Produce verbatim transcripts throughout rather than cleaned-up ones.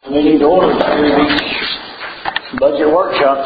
Meeting to order, budget workshop,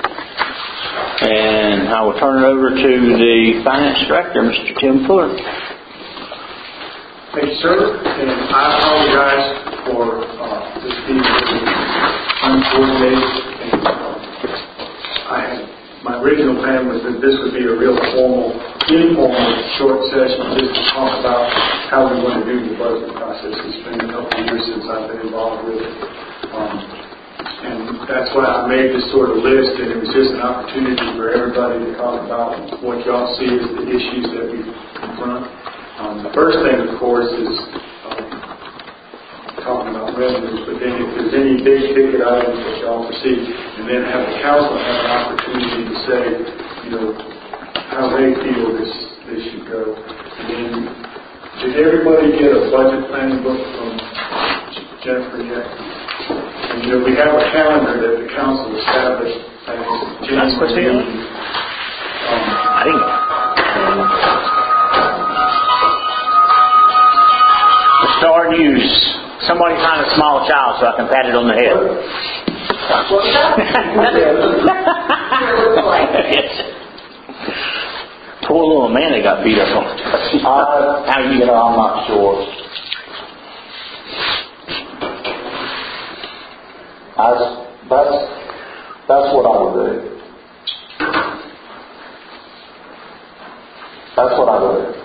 and I will turn it over to the Finance Director, Mister Tim Fuller. Thank you, sir, and I apologize for uh, this being uncoordinated. And, uh, I had, my original plan was that this would be a real formal, informal, short session just to talk about how we want to do the budget process. It's been a couple of years since I've been involved with it. Um, and that's why I made this sort of list, and it was just an opportunity for everybody to talk about what y'all see as the issues that we confront. Um, the first thing, of course, is um, talking about revenues, but then if there's any big ticket items that y'all foresee, and then have the council have an opportunity to say, you know, how they feel this, this should go. And then, did everybody get a budget planning book from Jennifer yet? And, you know, we have a calendar that the council established as January. Um, I didn't know. The Star News. Somebody find a small child so I can pat it on the head. Poor little Amanda got beat up on. Uh, How you? you know, I'm not sure. I, that's, that's what I would do. That's what I would do.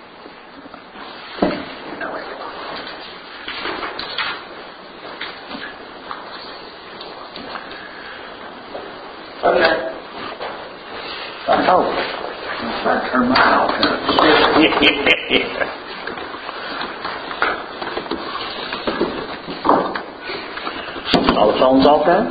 Okay. Oh. I turn mine off. All the phones off now?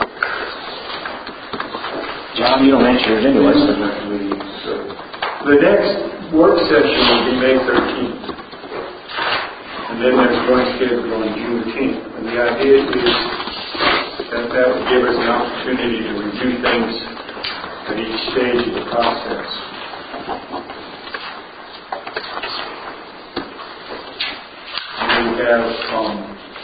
John, you don't answer yours anyway. So. The next work session will be May thirteenth. And then there's one scheduled on June tenth. And the idea is that that would give us an opportunity to review things at each stage of the process. And then we have um,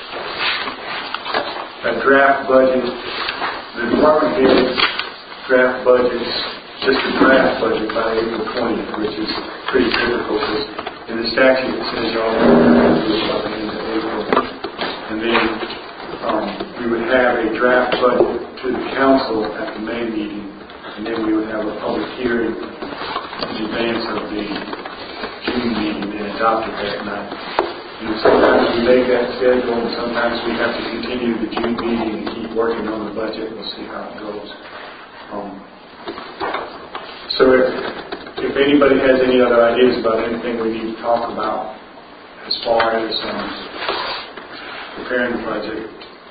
a draft budget. The department heads draft budgets, just a draft budget by April twentieth, which is pretty typical. In the statute it says y'all have to do it by the end of April. And then um, we would have a draft budget to the council at the May meeting, and then we would have a public hearing in advance of the June meeting and adopt it that night. You know, sometimes we make that schedule, and sometimes we have to continue the June meeting and keep working on the budget. We'll see how it goes. Um, so if, if anybody has any other ideas about anything we need to talk about as far as um, preparing the budget,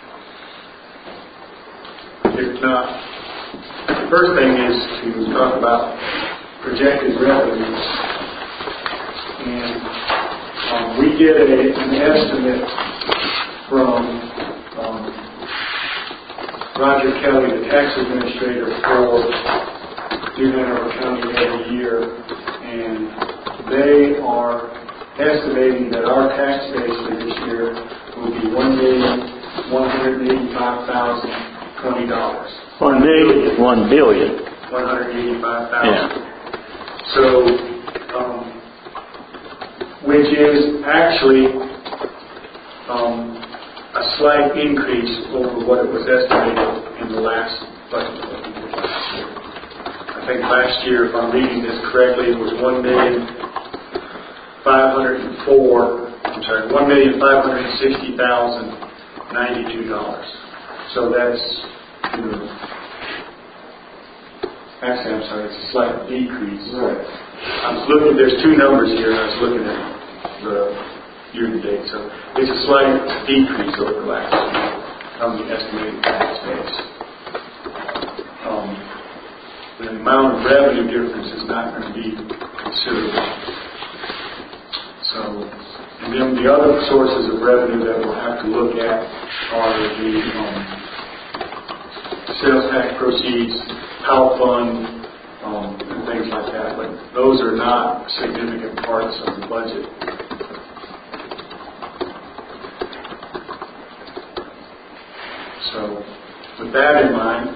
if not, the first thing is to talk about projected revenues. And um, we get a, an estimate from um, Roger Kelly, the tax administrator for New Hanover County every year, and they are estimating that our tax base for this year will be one million one hundred eighty-five thousand twenty dollars. One billion. One billion. One hundred eighty-five thousand. Yeah. So, um, which is actually um, a slight increase over what it was estimated in the last budget that we did last year. I think last year, if I'm reading this correctly, it was one million five hundred four. I'm sorry, one million five hundred sixty thousand ninety-two dollars. So that's, you know, actually, I'm sorry, it's a slight decrease. Right. I was looking. There's two numbers here, and I was looking at the year-to-date. So it's a slight decrease over last year on the estimated tax base. Um, the amount of revenue difference is not going to be considerable. So, and then the other sources of revenue that we'll have to look at are the um, sales tax proceeds, POW fund, um, and things like that. But those are not significant parts of the budget. So with that in mind,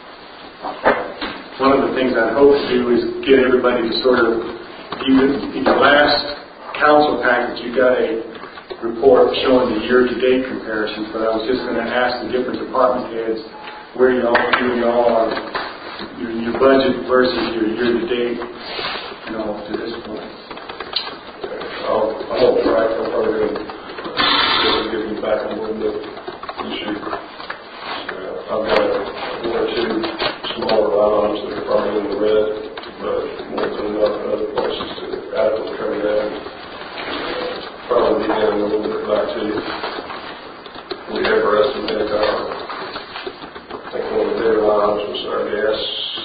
one of the things I hope to do is get everybody to sort of, even in the last council package, you got a report showing the year-to-date comparisons, but I was just going to ask the different department heads where y'all, where y'all are, your, your budget versus your year-to-date, you know, to this point. I'll, I'll try to probably get you back a little bit this year. Uh, I've got a, one or two smaller items that are probably in the red, but more than enough in other places to adequately cover that. Uh, probably be getting a little bit back to you. We ever estimated our, I think one of the bigger items was our gas,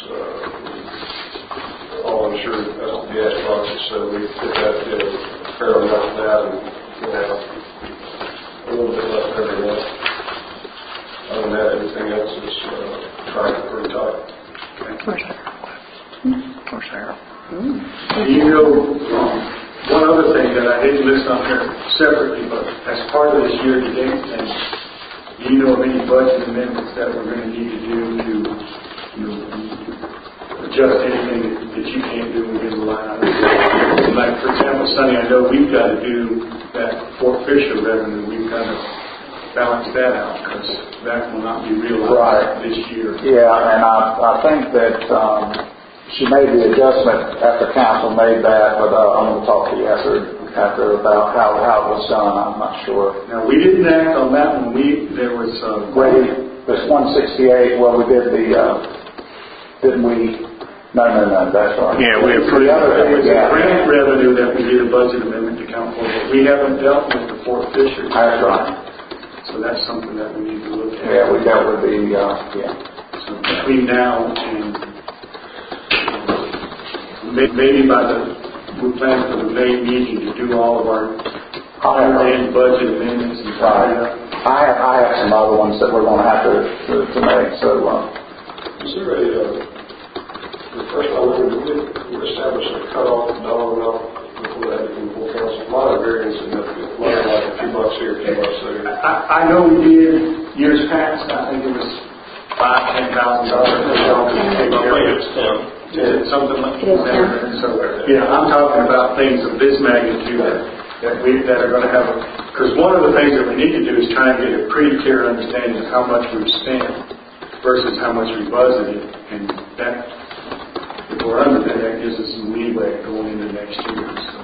uh, all insured, that's the gas boxes, so we did that, did a fair amount of that, and we'll have a little bit left every month. Other than that, everything else is uh, trying pretty tight. Where's Harold? Where's Harold? You know, um, one other thing that I didn't list on here separately, but as part of this year-to-date thing, do you know of any budget amendments that we're going to need to do to, you know, adjust anything that, that you can't do within the line item? Like, for example, Sonny, I know we've got to do that Fort Fisher revenue. We've got to balance that out because that will not be realized Right. this year. Yeah, and I, I think that um, she made the adjustment after council made that, but uh, I'm going to talk to you after after about how, how it was done. I'm not sure. Now, we didn't act on that one. We there was uh, Wait, this one sixty-eight. Well, we did the uh, didn't we? No, no, no. That's right. Yeah, we approved the other there thing. was a Yeah, grant revenue that we did a budget amendment to count for, but we haven't dealt with the Fort Fisher. that's right. So that's something that we need to look at. Yeah, we dealt with the uh, yeah. So between now and um, maybe by the, we're planning for the May meeting to do all of our year-end budget amendments and stuff like that. I have I have some other ones that we're going to have to to, to make. So uh, Is there a, uh, the first time we did, we established a cutoff dollar amount before that became full council. A lot of very insignificant. A lot of like a few bucks here, a few bucks there. I, I know we did years past. I think it was five, ten thousand dollars. Yeah, something like that. So, yeah, I'm talking about things of this magnitude that we that are going to have. Because one of the things that we need to do is try and get a pretty clear understanding of how much we've spent versus how much we budgeted, and that if we're under that, that gives us some leeway going into next year. So.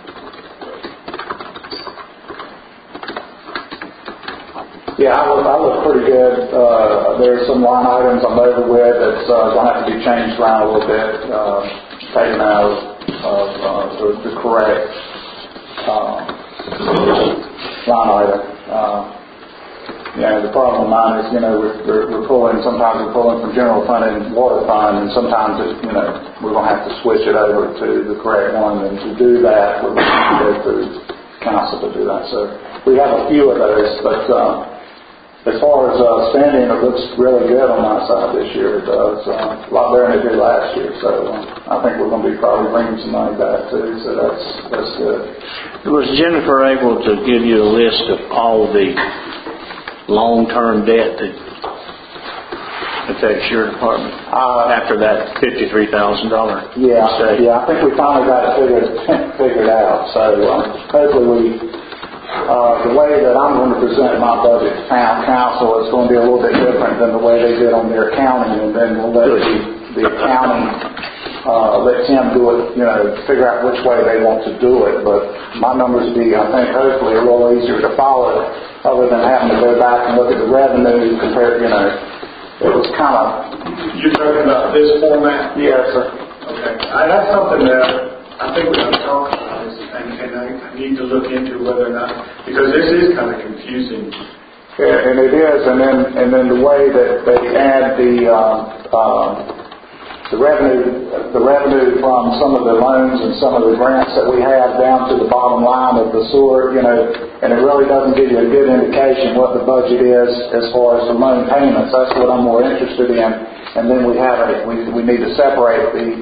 yeah, I look I look pretty good. Uh, there's some line items I'm over with that's uh, going to have to be changed around a little bit, uh, taken out of, of uh, the, the correct uh, line item. Uh, Yeah, the problem of mine is, you know, we're, we're, we're pulling, sometimes we're pulling from general fund and water fund, and sometimes, it, you know, we're going to have to switch it over to the correct one, and to do that, we're going to have to go through council to do that. So we have a few of those, but uh, as far as uh, spending, it looks really good on my side this year. It does. Uh, a lot better than it did last year, so uh, I think we're going to be probably bringing some money back, too, so that's, that's good. Was Jennifer able to give you a list of all the long-term debt that affects your department Uh, after that fifty-three thousand dollars? Yeah, yeah. I think we finally got it figured figured out. So um, hopefully, we uh, the way that I'm going to present my budget to town council is going to be a little bit different than the way they did on their accounting, and then we'll let the, the accounting uh, let Tim do it. You know, figure out which way they want to do it. But my numbers will be, I think, hopefully a little easier to follow, other than having to go back and look at the revenue compared. You know, it was kind of. You're talking about this format? Yes, sir. Okay. I, that's something that I think we're going to talk about, is, and, and I, I need to look into whether or not, because this is kind of confusing. Yeah, and it is, and then and then the way that they add the uh, uh, the revenue, the revenue from some of the loans and some of the grants that we have down to the bottom line of the sewer, you know, and it really doesn't give you a good indication what the budget is as far as the loan payments. That's what I'm more interested in. And then we have a, we we need to separate the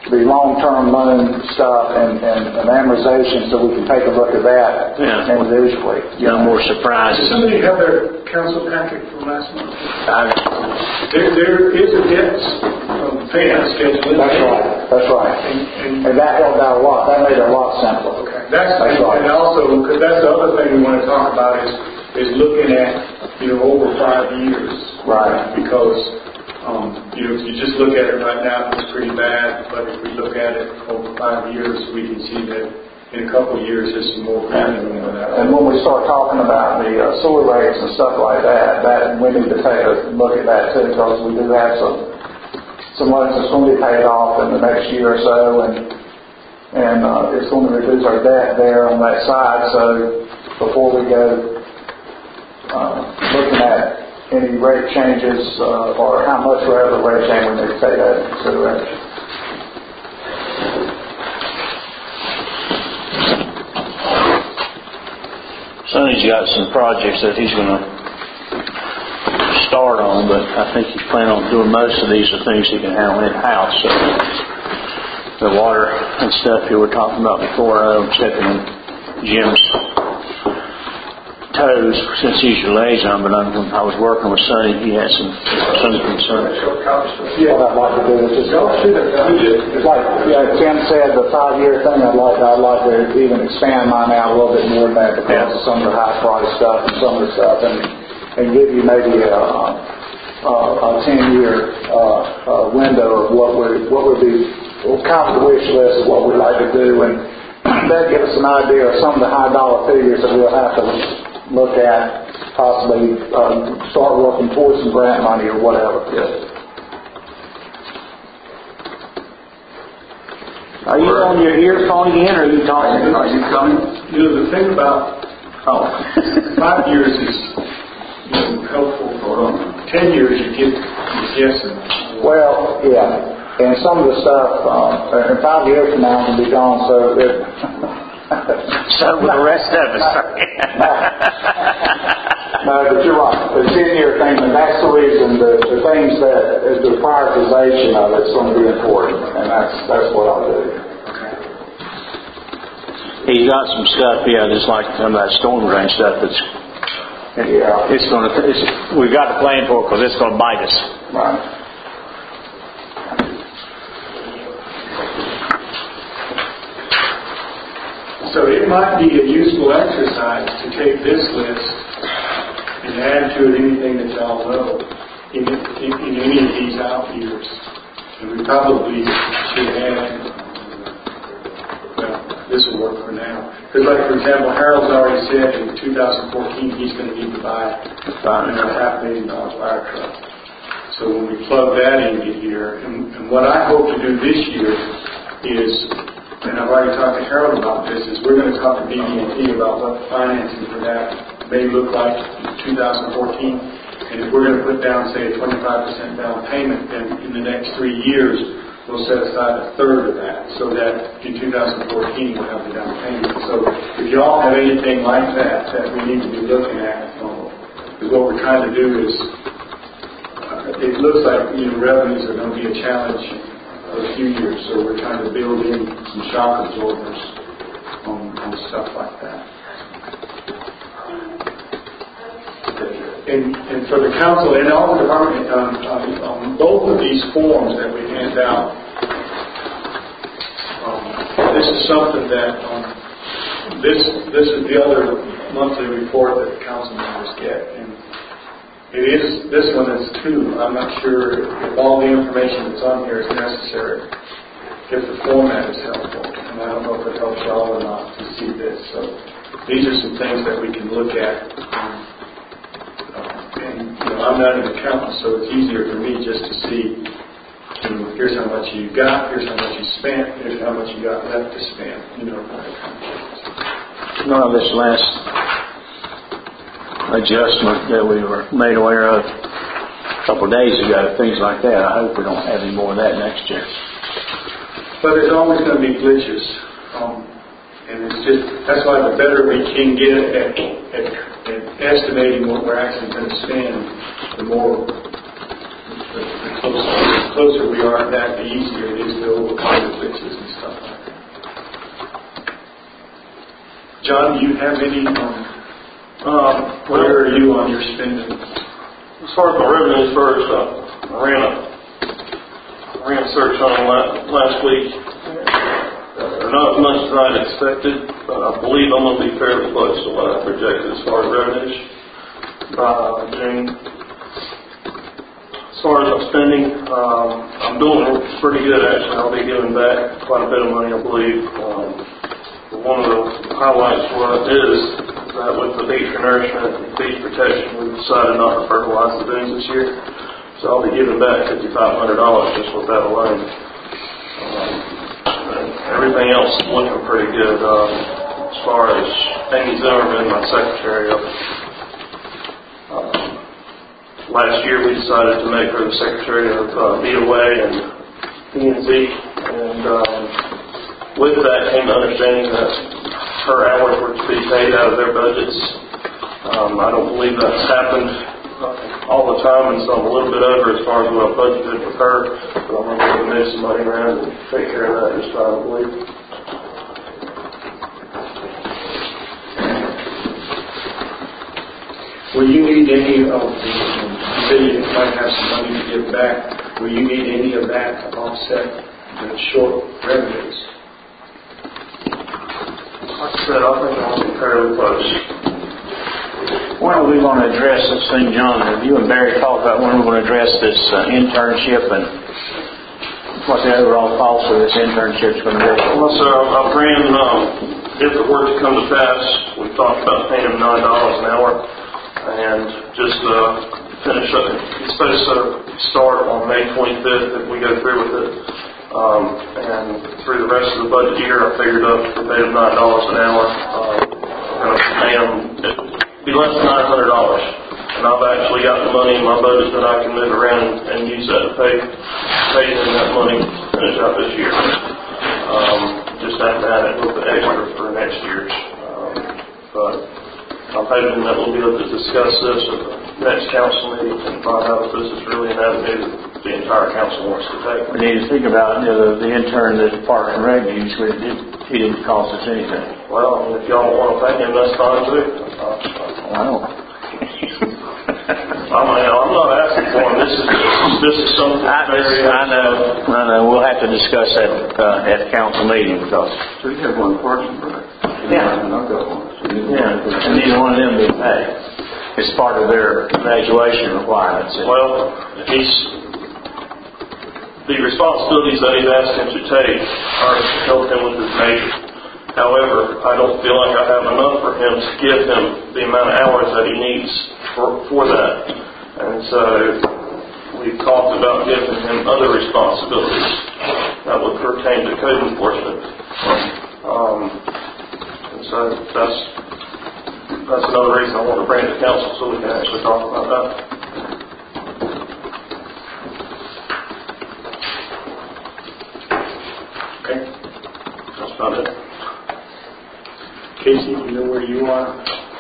the long-term loan stuff and, and, and amortization, so we can take a look at that Yeah. individually. No more surprises. Does somebody have their council packet from last month? I- There, there is a debt um, payout schedule. That's right, that's right. And, and And that helped out a lot, that made it a lot simpler. Okay, that's, That's right. and also, because that's the other thing we want to talk about is, is looking at, you know, over five years. Right. Because, um, you know, if you just look at it right now, it's pretty bad, but if we look at it over five years, we can see that in a couple of years, there's some more premium on that. And when we start talking about the uh, sewer rates and stuff like that, that we need to take a look at that too, because we do have some some loans that's going to be paid off in the next year or so, and and uh, it's going to reduce our debt there on that side. So before we go uh, looking at any rate changes uh, or how much rather rate change, we need to take that into consideration. Sonny's got some projects that he's going to start on, but I think he's planning on doing most of these are things he can handle in-house. So the water and stuff you were talking about before, I'm checking on Jim's toes since he's your liaison, but I'm, when I was working with Sonny, he had some, some concerns. Yeah, what I'd like to do is just, it's like yeah, Tim said, the five-year thing, I'd like, I'd like to even expand mine out a little bit more than that because of some of the high-price stuff and some of the stuff, and, and give you maybe a, a, a ten-year uh, uh, window of what would, what would be, kind of the wish list of what we'd like to do, and that gives us an idea of some of the high-dollar figures that we'll have to look at, possibly um, start working towards some grant money or whatever. Yes. Are you on your earphone again, or are you talking? Are you coming? You know, the thing about Oh. five years is, you know, helpful. For ten years, you get yes and Well, yeah, and some of the stuff, um, in five years from now, will be gone, so it... So will the rest of us. No, but you're right. The ten-year thing, and that's the reason, the, the things that, is the prioritization of it's going to be important, and that's that's what I'll do. He's got some stuff, yeah, just like some of that storm drain stuff that's, Yeah. it's going to, it's, we've got to plan for it because it's going to bite us. Right. So it might be a useful exercise to take this list and add to it anything that y'all know in, in, in any of these out years. And we probably should add, well, this will work for now. Because like, for example, Harold's already said in two thousand fourteen he's going to need to buy you know, a half million dollar fire truck. So when we plug that into here, and, and what I hope to do this year is, and I've already talked to Harold about this, is we're going to talk to B B and T about what the financing for that may look like in two thousand fourteen. And if we're going to put down, say, a twenty-five percent down payment, then in the next three years, we'll set aside a third of that, so that in two thousand fourteen we'll have the down payment. So if y'all have anything like that that we need to be looking at, because um, what we're trying to do is, uh, it looks like, you know, revenues are going to be a challenge a few years, so we're trying to build in some shock absorbers on, on stuff like that. And, and for the council and all the department, um, um, um, both of these forms that we hand out, um, this is something that um, this this is the other monthly report that the council members get, and it is, this one is two. I'm not sure if all the information that's on here is necessary, if the format is helpful. And I don't know if it helps y'all or not to see this. So these are some things that we can look at. Um, uh, and, you know, I'm not an accountant, so it's easier for me just to see, you know, here's how much you got, here's how much you spent, here's how much you got left to spend, you know, that kind of thing. No, this last adjustment that we were made aware of a couple of days ago, things like that. I hope we don't have any more of that next year. But there's always going to be glitches, um, and it's just, that's why the better we can get at, at, at estimating what we're actually going to spend, the more, the, the closer, the closer we are to that, the easier it is to overcome the fixes and stuff like that. John, do you have any, um, Um, where are you on your spending? As far as my revenues first, uh, I ran a, I ran a search on them last, last week. Uh, not as much as I'd expected, but I believe I'm going to be fairly close to what I projected as far as revenues by uh, June. As far as my spending, um, I'm doing pretty good actually. I'll be giving back quite a bit of money, I believe. Um, one of the highlights for it is that with the beach renourishment and beach protection, we've decided not to fertilize the dunes this year. So I'll be giving back fifty-five hundred dollars just with that alone. Um, everything else is looking pretty good. Um, as far as Amy Zimmerman, my secretary, um, last year we decided to make her the secretary of uh, B O A and P and Z, and um, with that came the understanding that her hours were to be paid out of their budgets. Um, I don't believe that's happened uh, all the time, and so I'm a little bit over as far as what I budgeted with her, but I'm going to be able to move some money around and take care of that this time, I believe. Will you need any of the, you say you might have some money to give back, will you need any of that to offset the short revenues? Like I said, I think I'm going to be fairly close. When are we going to address this thing, John? Have you and Barry talked about when we're going to address this uh, internship and what the overall cost of this internship is going to be? Well, sir, I've ran, um, if it were to come to pass, we talked about paying him nine dollars an hour. And just uh, finish up, it's supposed to start on May twenty-fifth if we go through with it. Um, and through the rest of the budget year, I figured up to pay him nine dollars an hour. Um, I'm going to pay him, it'd be less than nine hundred dollars. And I've actually got the money in my budget that I can move around and use that to pay, pay him that money to finish out this year. Um, just have to add a little bit extra for next year's. Um, but I'm hoping that we'll be able to discuss this at the next council meeting and find out if this is really an avenue that the entire council wants to take. We need to think about, you know, the, the intern that Parks and Rec used, it, he didn't cost us anything. Well, I mean, if y'all want to pay him, that's fine too. I don't. I mean, I'm not asking for him. This is this is something. I, this, I know. I know. We'll have to discuss that uh, at the council meeting because. So you have one person, right? Yeah. And I've got one. So Yeah. And neither one of them be paid. It's part of their graduation requirements. Well, he's the responsibilities that he's asked him to take are to help him with his major. However, I don't feel like I have enough for him to give him the amount of hours that he needs for, for that. And so we've talked about giving him other responsibilities that would pertain to code enforcement. Um, and so that's that's another reason I want to bring it to council so we can actually talk about that. Okay. That's about it. Casey, you know where you are?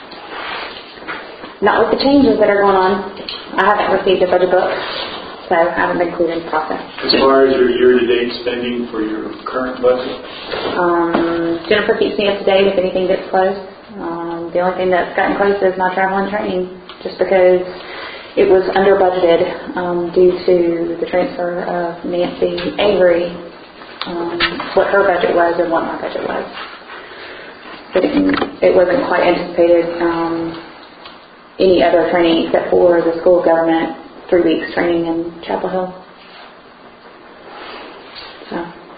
Not with the changes that are going on. I haven't received a budget book, so I haven't been included in the process. As far as your year-to-date spending for your current budget? Um, Jennifer keeps me up to date if anything gets close. Um, the only thing that's gotten close is my travel and training, just because it was under budgeted um, due to the transfer of Nancy Avery, um, what her budget was and what my budget was. But it, it wasn't quite anticipated um, any other training except for the school government three weeks training in Chapel Hill. So.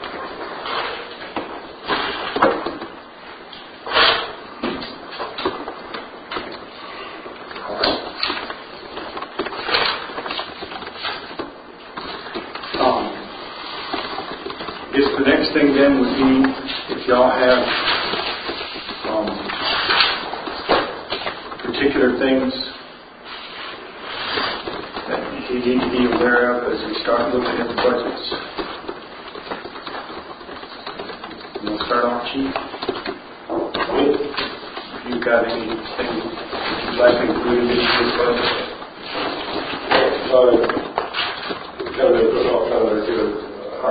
Um, I guess the next thing then would be if y'all have um, particular things that you need to be aware of as we start looking at the budgets. We'll start off, Chief. If you've got anything you'd like to include in this budget. So, kind of put off kind of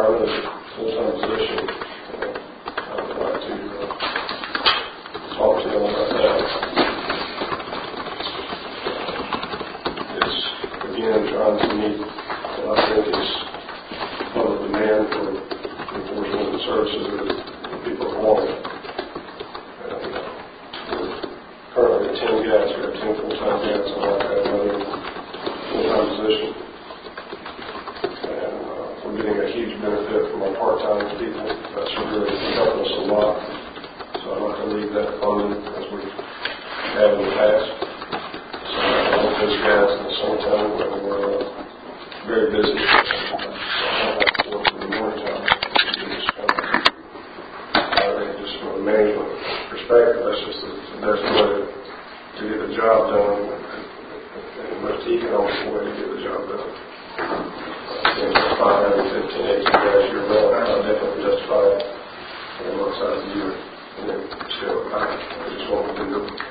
hire another full-time position. Uh, I would like to uh, talk to them about that. It's, again, trying to meet what I think is one of the demand for enforcement services that people are wanting. And, uh, currently at ten guys, we have ten full-time guys. I'd like to have another full-time position. And uh, we're getting a huge benefit from our part-time people. That's really helped us a lot. So I'd like to leave that funded as we have in the past. So I want those guys in the summertime when we're uh, very busy. So I don't have to work in the morning time. Just, uh, I think just from a management perspective, that's just the, the best way to, to get the job done, and the most economical way to get the job done. I think five hundred fifteen, eighteen guys year round, I definitely justify it on one side of the year, and then scale it back. I just want to do it.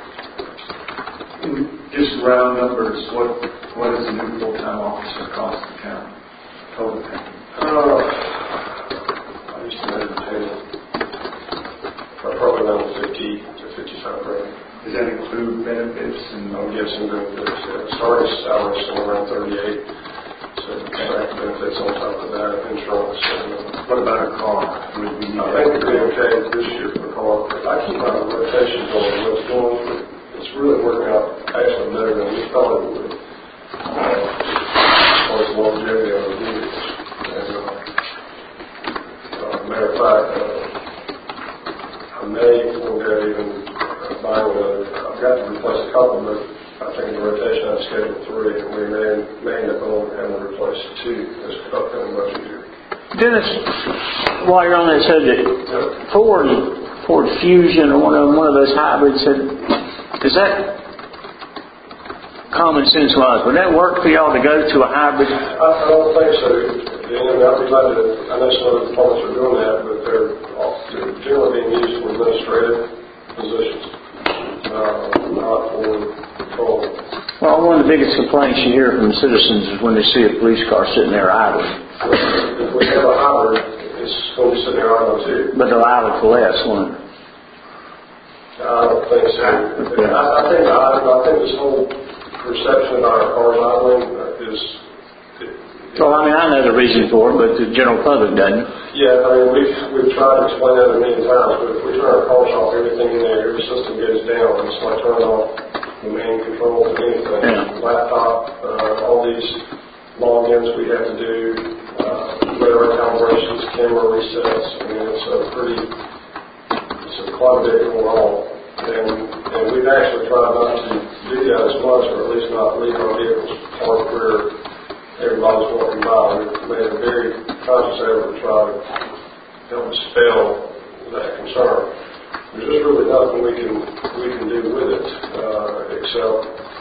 Just round numbers, what, what does a new full-time officer cost the county? Total county? Uh, I used to entertain it. Probably around fifty to fifty-five grand. Does that include benefits and? I'm guessing benefits. Yeah. Starting salary is somewhere around thirty-eight. So back benefits on top of that, insurance. And, uh, What about a car? Would we need I think it'd be okay this year for a car. I keep my rotation going. What's going? It's really working out actually better than we thought it would. Uh, as far as longevity of the vehicles. And, uh, uh, matter of fact, uh, I may forego even uh, buying another. I've got to replace a couple, but I think in the rotation I've scheduled three, and we may, may end up only having to replace two this upcoming budget year. Dennis, while you're on that subject, Ford, Ford Fusion, or one of them, one of those hybrids, said, is that common sense wise? Would that work for y'all to go to a hybrid? I, I don't think so. And I'd be glad to, I know some other departments are doing that, but they're, they're generally being used for administrative positions, uh, not for control. Well, one of the biggest complaints you hear from citizens is when they see a police car sitting there idle. If we have a hybrid, it's going to be sitting there idle too. But they'll idle for less, won't it? I don't think so. Okay. I, I think I, I think this whole perception about our cars idling is. It, Well, I mean, I know the reason for it, but the general public doesn't. Yeah, I mean, we've we've tried to explain that a million times, but if we turn our cars off, everything in there, every system goes down. It's like turning off the main control of anything. Yeah. Laptop, uh, all these logins we have to do, uh, radar calibrations, camera resets. I mean, it's a pretty, it's a quite a bit going on. And, and we've actually tried not to do that as much, or at least not leave our vehicles parked where everybody's walking by. We've made a very conscious effort to try to help dispel that concern. There's just really nothing we can we can do with it, uh, except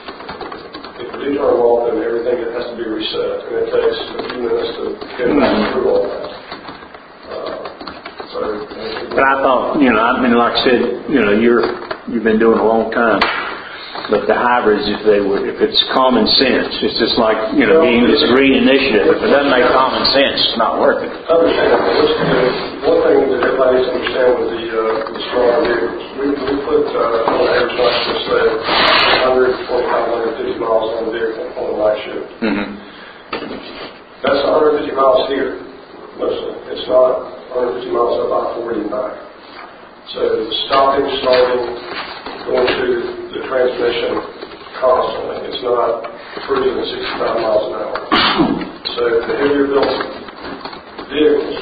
if we do turn them off, then everything has to be reset, and it takes a few minutes to get back through all that. Uh, so, But I thought, you know, I mean, like I said, you know, you're you've been doing it a long time. But the hybrids, if they would, if it's common sense, it's just like, you know, being this green initiative. If it doesn't make common sense, it's not worth it. Understand. One thing that everybody needs to understand with the, uh, the smaller vehicles, we, we put uh, on average, like I just said, one hundred twenty-five, one hundred fifty miles on the vehicle on the night shift. Mm-hmm. That's one hundred fifty miles here, mostly. It's not one hundred fifty miles up I forty and back. So stopping, starting, going through the transmission constantly. It's not cruising at sixty-five miles an hour. So the heavier built vehicles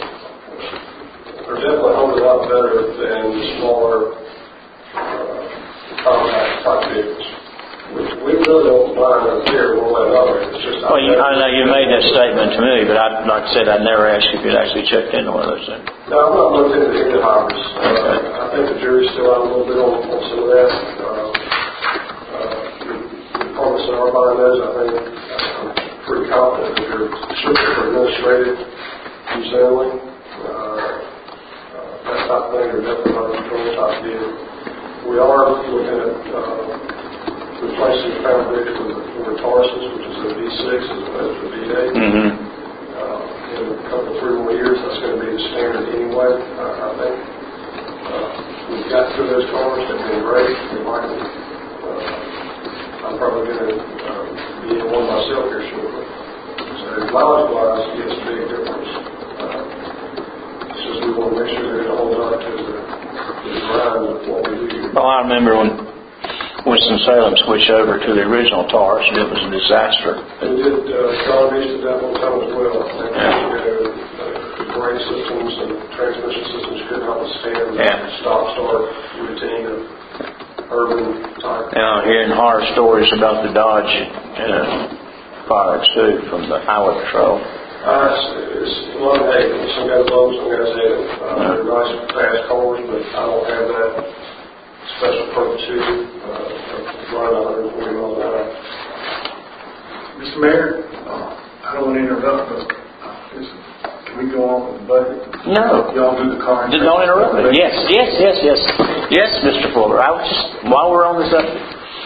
are definitely holding up better than the smaller uh, compact type vehicles. We, we really don't mind over here one way or another. It's just Well, you, I know you made that statement to me, but I, like I said, I never asked you if you'd actually checked into one of those things. No, I'm not looked into any hybrids. Uh, I think the jury's still out a little bit on, on some of that. Uh, uh, the departments that are buying those, I think, I'm pretty confident that they're strictly for administrative use only. Uh, uh, that type of thing, they're definitely not control type deal. We are looking at uh, replacing the fabric with the Tarsus, which is a V six as opposed to a V eight. Mm-hmm. Uh, in a couple, three more years, I it's going to be the standard anyway. Uh, I think uh, we've got through those cars. They've been great. We like them. Uh, I'm probably going to uh, be in one myself here shortly. So mileage-wise, yes, big difference. Uh, it's just we want to make sure that it holds up to the, to the grind of what we do. Well, I remember when Winston-Salem switched over to the original T A R S, and it was a disaster. And did uh, John Beach did that one time as well. They yeah. uh, brake systems and transmission systems could not withstand the yeah. stop-start routine of urban type. You know, hearing horror stories about the Dodge uh, fire too from the highway patrol. Uh, it's, it's a lot of hate. Some guys love them, some guys hate them. Uh, yeah. They're nice, fast cars, but I don't have that special pursuit uh, of running one hundred forty miles an hour. Mister Mayor, uh, I don't want to interrupt, but uh, is, can we go on with the budget? No. Y'all do the car. Did not interrupt me. Yes, yes, yes, yes. Yes, Mister Fuller. I was just, while we're on the subject.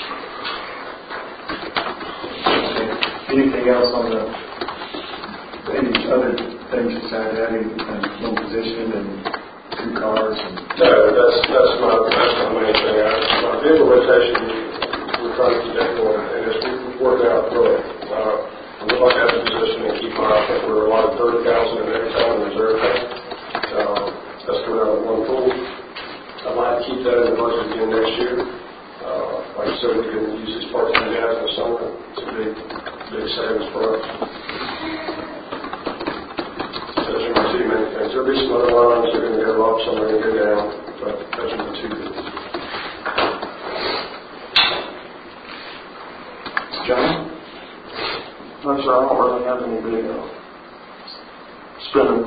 Anything else on the, any other things besides having uh, one position and two cars? And no, that's that's my that's my main thing. I, my vehicle rotation, we're trying to keep that going, and it's worked out really. Uh, I would like to have a position and keep my. I think we're allotted thirty thousand in every time in reserve tank. Uh, that's coming out of one pool. I'd like to keep that in the budget again next year. Uh, like I said, we can use these part-time guys in the summer. It's a big, big savings for us. Those are my two main things. There'll be some other lines that are going to go up, some are going to go down, but those are the two things. John? No, sir, I don't really have any big uh, spending.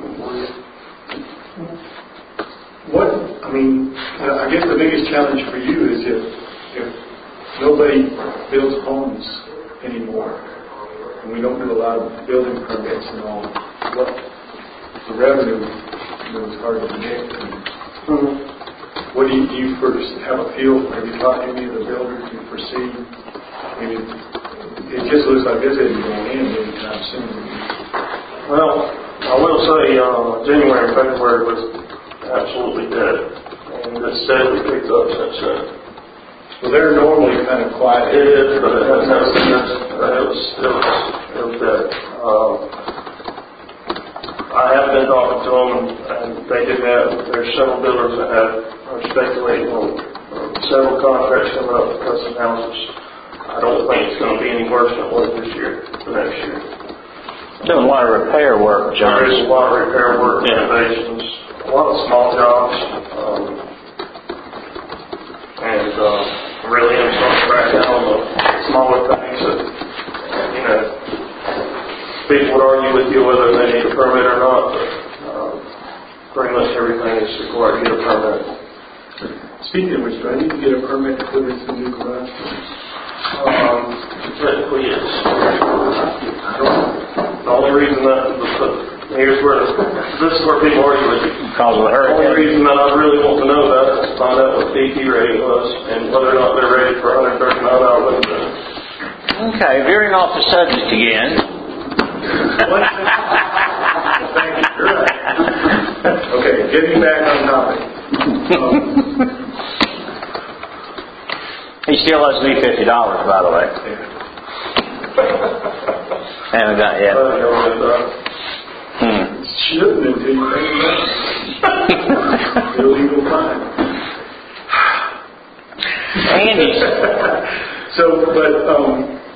What, I mean, I guess the biggest challenge for you is if, if nobody builds homes anymore, and we don't do a lot of building permits and all, what the revenue, you know, is hard to predict. Mm-hmm. What do you, do you first have a feel? Have you talked to any of the builders? Do you foresee? I mean, it, it just looks like this isn't going in anytime soon. Well, I will say uh, January and February was absolutely dead, and it's steadily picked up since then. Well, they're normally kind of quiet. It is, but it has not been. It was, it was, it was dead. Um, I have been talking to them, and, and they do have. There's several builders that have are speculating on um, several contracts coming up for custom houses. I don't think it's going to be any worse than it was this year, for next year. Doing a lot of repair work, John. There is a lot of repair work, yeah. renovations, a lot of small jobs, um, and uh, really am starting to crack down on the smaller things that, you know, people would argue with you whether they need a permit or not, but um, pretty much everything is required to get a permit. Speaking of which, do I need to get a permit to put this in new garage? Um, technically, yes. I don't know. The only reason that, here's where, this is where people argue with you. Because of the The only hurricane. reason that I really want to know that is to find out what the D T rating was and whether or not they're rated for one hundred thirty-nine hour window. Okay, veering off the subject again. What? Thank you. You're right. Okay, getting back on topic. Um, He still owes me fifty dollars, by the way. Haven't got it yet. Hmm. Shouldn't until you pay it back. Illegal fine. Andy. So, but, um,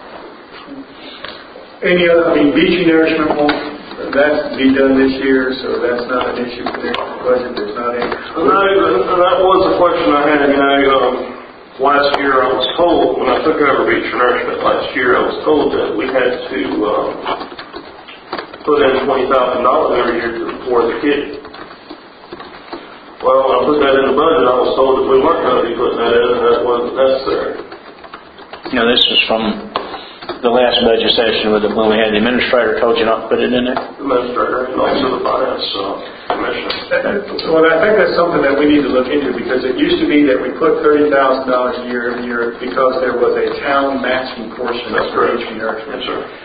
any other, I mean, beachy nourishment won't, that's be done this year, so that's not an issue for the budget. There's not any. No, that was a question I had, you know, um, last year I was told, when I took over Beach Nourishment last year, I was told that we had to um, put in twenty thousand dollars every year to for the kid. Well, when I put that in the budget, I was told that we weren't going to be putting that in, and that wasn't necessary. Now, this is from the last budget session with the, when we had the administrator told you not to put it in there? The administrator and also the finance uh, commissioner. Well, I think that's something that we need to look into, because it used to be that we put thirty thousand dollars a year every year because there was a town matching portion That's of correct. beachy nourishment. Yes, sir.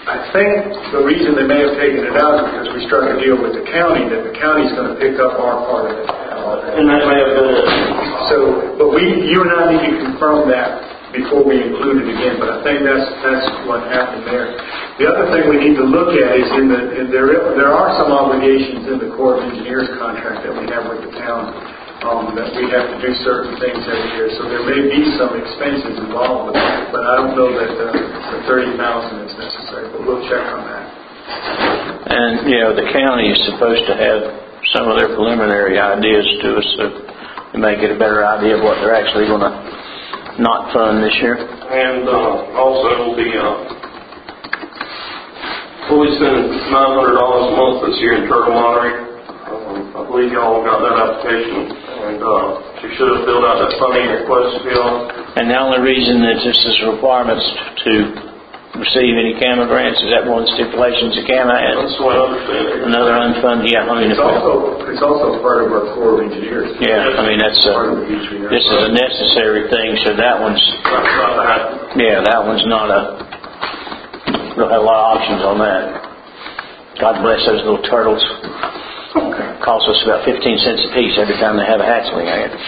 I think the reason they may have taken it out is because we struck a deal with the county, that the county's going to pick up our part of it. And that may have been it. So, but we, you and I need to confirm that before we include it again, but I think that's, that's what happened there. The other thing we need to look at is in the, in there, there are some obligations in the Corps of Engineers contract that we have with the town, um, that we have to do certain things every year, so there may be some expenses involved with that, but I don't know that the, the thirty thousand is necessary, but we'll check on that. And, you know, the county is supposed to have some of their preliminary ideas to us, so we may get a better idea of what they're actually going to not fund this year. And uh, also the uh, we'll be spending nine hundred dollars a month this year in turtle monitoring. Um, I believe y'all got that application, and uh, you should have filled out that funding request if y'all. And the only reason that this is requirements to receive any CAMA grants, is that one of the stipulations that CAMA has? That's what I understand. Another unfunded, yeah, I mean, It's if we- also, it's also part of our Corps of Engineers. yeah, I mean, that's a, Part of the Beach Reserve. this is a necessary thing, so that one's, That's not to happen. yeah, that one's not a, we'll have a lot of options on that. God bless those little turtles. Costs us about fifteen cents a piece every time they have a hatchling, I guess.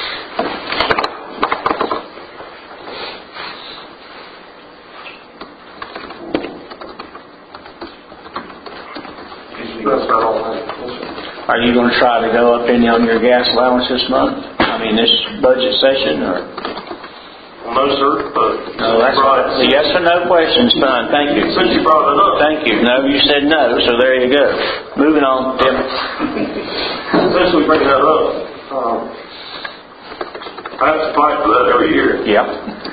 That's not all that. Are you going to try to go up any on your gas allowance this month? I mean, this budget session, or? No, sir, but No, that's right. the yes or no question's fine. Thank you. Since you brought it up, Thank you. No, you said no, so there you go. Moving on, Tim. since we bring that up, um, I have to fight for that every year. Yep.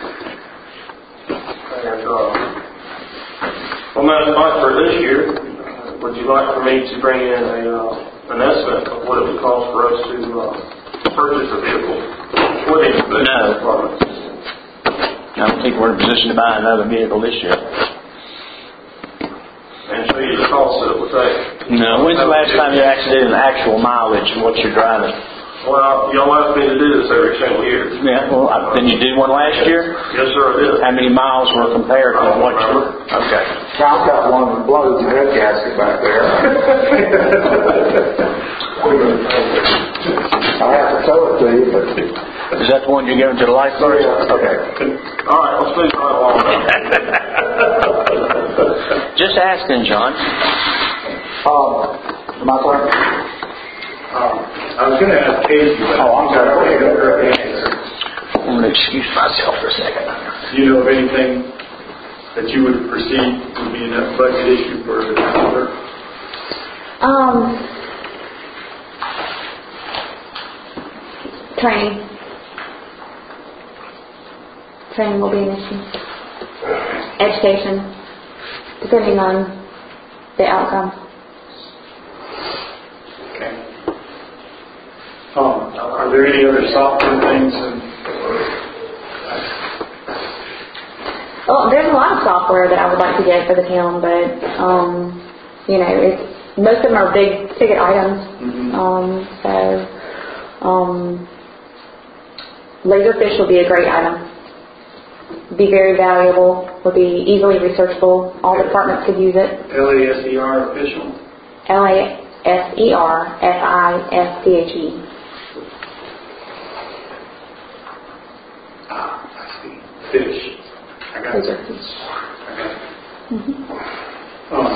And uh, I'm going to fight for it this year. Uh, would you like for me to bring in a uh, an estimate of what it would cost for us to uh, purchase a vehicle for the inspection No. department? I don't think we're in a position to buy another vehicle this year. And show you the cost that it would take. No. When's the last time you actually did an actual mileage of what you're driving? Well, y'all ask me to do this every single year. Yeah. Well, I- then you did one last year? Yes, sir, I did. How many miles were compared to what you were? Okay. I've got one that blows the head gasket back there. I have to tell it to you, but... Is that the one you're giving to the lifeguard? Yeah. Okay. All right, let's move right along. Just asking, John. Um, my turn? Um, I was going to ask Casey, but Oh, I'm sorry. I already got her answer. I'm going to excuse myself for a second. Do you know of anything that you would perceive would be enough budget issue for the town clerk? Um, training. Training will be an issue. Education, depending on the outcome. Okay. Um, are there any other software things? And, Well, there's a lot of software that I would like to get for the town, but um, you know, it's most of them are big ticket items. Mhm. Um, so, um, Laserfish will be a great item. Be very valuable. Would be easily researchable. All departments could use it. L A S E R official? L A S E R F I S T H E. Ah, I see. Fish. I got it. Laserfish. I got it. Mm-hmm. Um,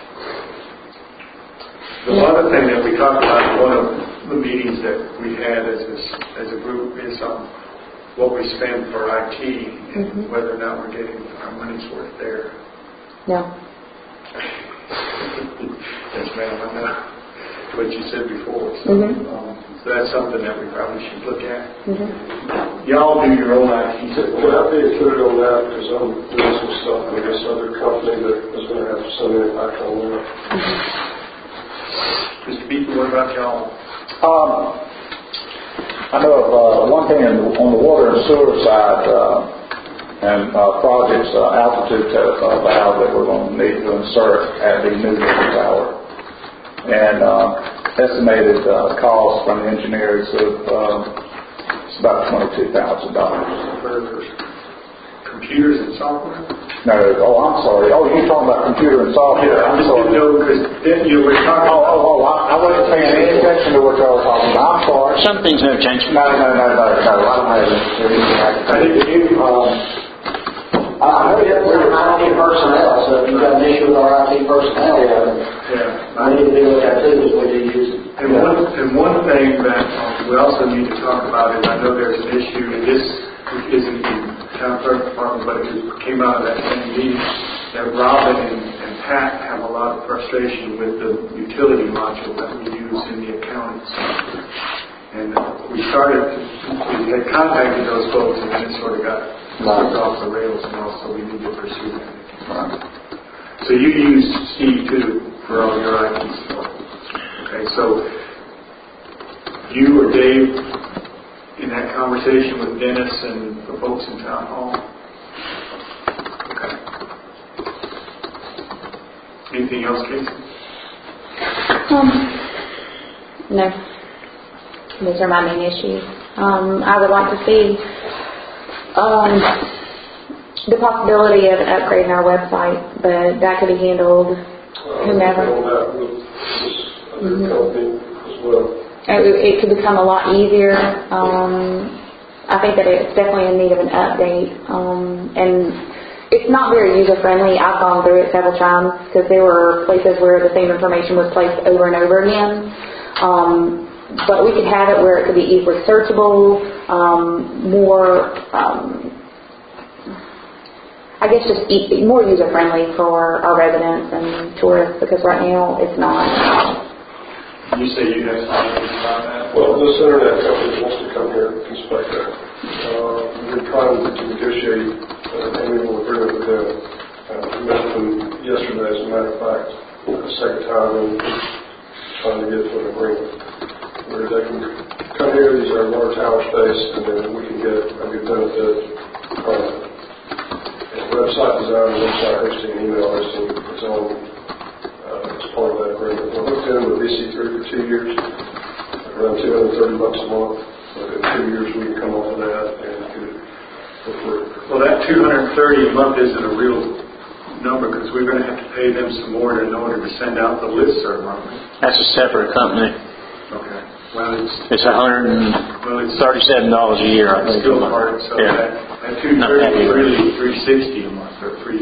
the other thing that we talked about in one of the meetings that we had as a, as a group is um, what we spend for I T and Mhm. whether or not we're getting our money's worth there. No. Yes, ma'am, I know what you said before. So, Mhm. um, so that's something that we probably should look at. Mm-hmm. Y'all do your own I T. Well, I need to put it on that because I'm doing some stuff with this other company that is going to have some impact on that. Mister Beaton, what about y'all? Um, I know of uh, one thing in, on the water and sewer side, uh, and uh, projects, uh, altitude uh, valve that we're going to need to insert at the new tower. And uh, estimated uh, cost from the engineers of uh, it's about twenty-two thousand dollars. For computers and software? No, oh, I'm sorry. Oh, you're talking about computer and the software. Yeah, I I'm just sorry. didn't know, because you were talking. Oh, oh, oh, I I wasn't paying any attention to what y'all were talking about. I'm sorry. Some things have changed. No, no, no, no, no, I don't have anything I can I didn't, you, um, I know you have, we're I T personnel, so if you've got an issue with our I T personnel, then yeah. I need to be looked at too, is what you use. And one, and one thing that um, we also need to talk about is, I know there's an issue, and this isn't in the town clerk department, but it came out of that same meeting, that Robin and, and Pat have a lot of frustration with the utility module that we use in the accounting software. And uh, we started, to, we had contacted those folks, and then it sort of got slipped off the rails, and also we need to pursue that. So you use Steve too for all your I T stuff. Okay, so you or Dave, in that conversation with Dennis and the folks in town hall? Okay. Anything else, Casey? Um, no. Those are my main issues. Um, I would like to see um, the possibility of upgrading our website, but that could be handled whomever. On that with this other company as well. It, it could become a lot easier. Um, I think that it's definitely in need of an update. Um, and it's not very user-friendly. I've gone through it several times because there were places where the same information was placed over and over again. Um, but we could have it where it could be easily searchable, um, more, um, I guess just e- more user-friendly for our residents and tourists, because right now it's not. You say you have something about that? Well, this internet company wants to come here and inspect that. Uh, we've been trying to negotiate an annual agreement with them. Uh, we met with them yesterday, as a matter of fact, the second time, and trying to get to an agreement where they can come here, use our water tower space, and then we can get a good benefit from it. And website design, website hosting, email hosting, its own uh, as part of that agreement. We're hooked in with B C three for two years, around two hundred thirty bucks a month. But in two years we can come off of that and get it for free. Well, that two hundred thirty a month isn't a real number, because we're going to have to pay them some more in order to send out the listserv, aren't we? That's a separate company. Okay. Well, it's, It's one hundred well, it's thirty-seven dollars a year, I think. still hard, so Yeah. that, that two Not thirty happy is with it. really three sixty a month, or three.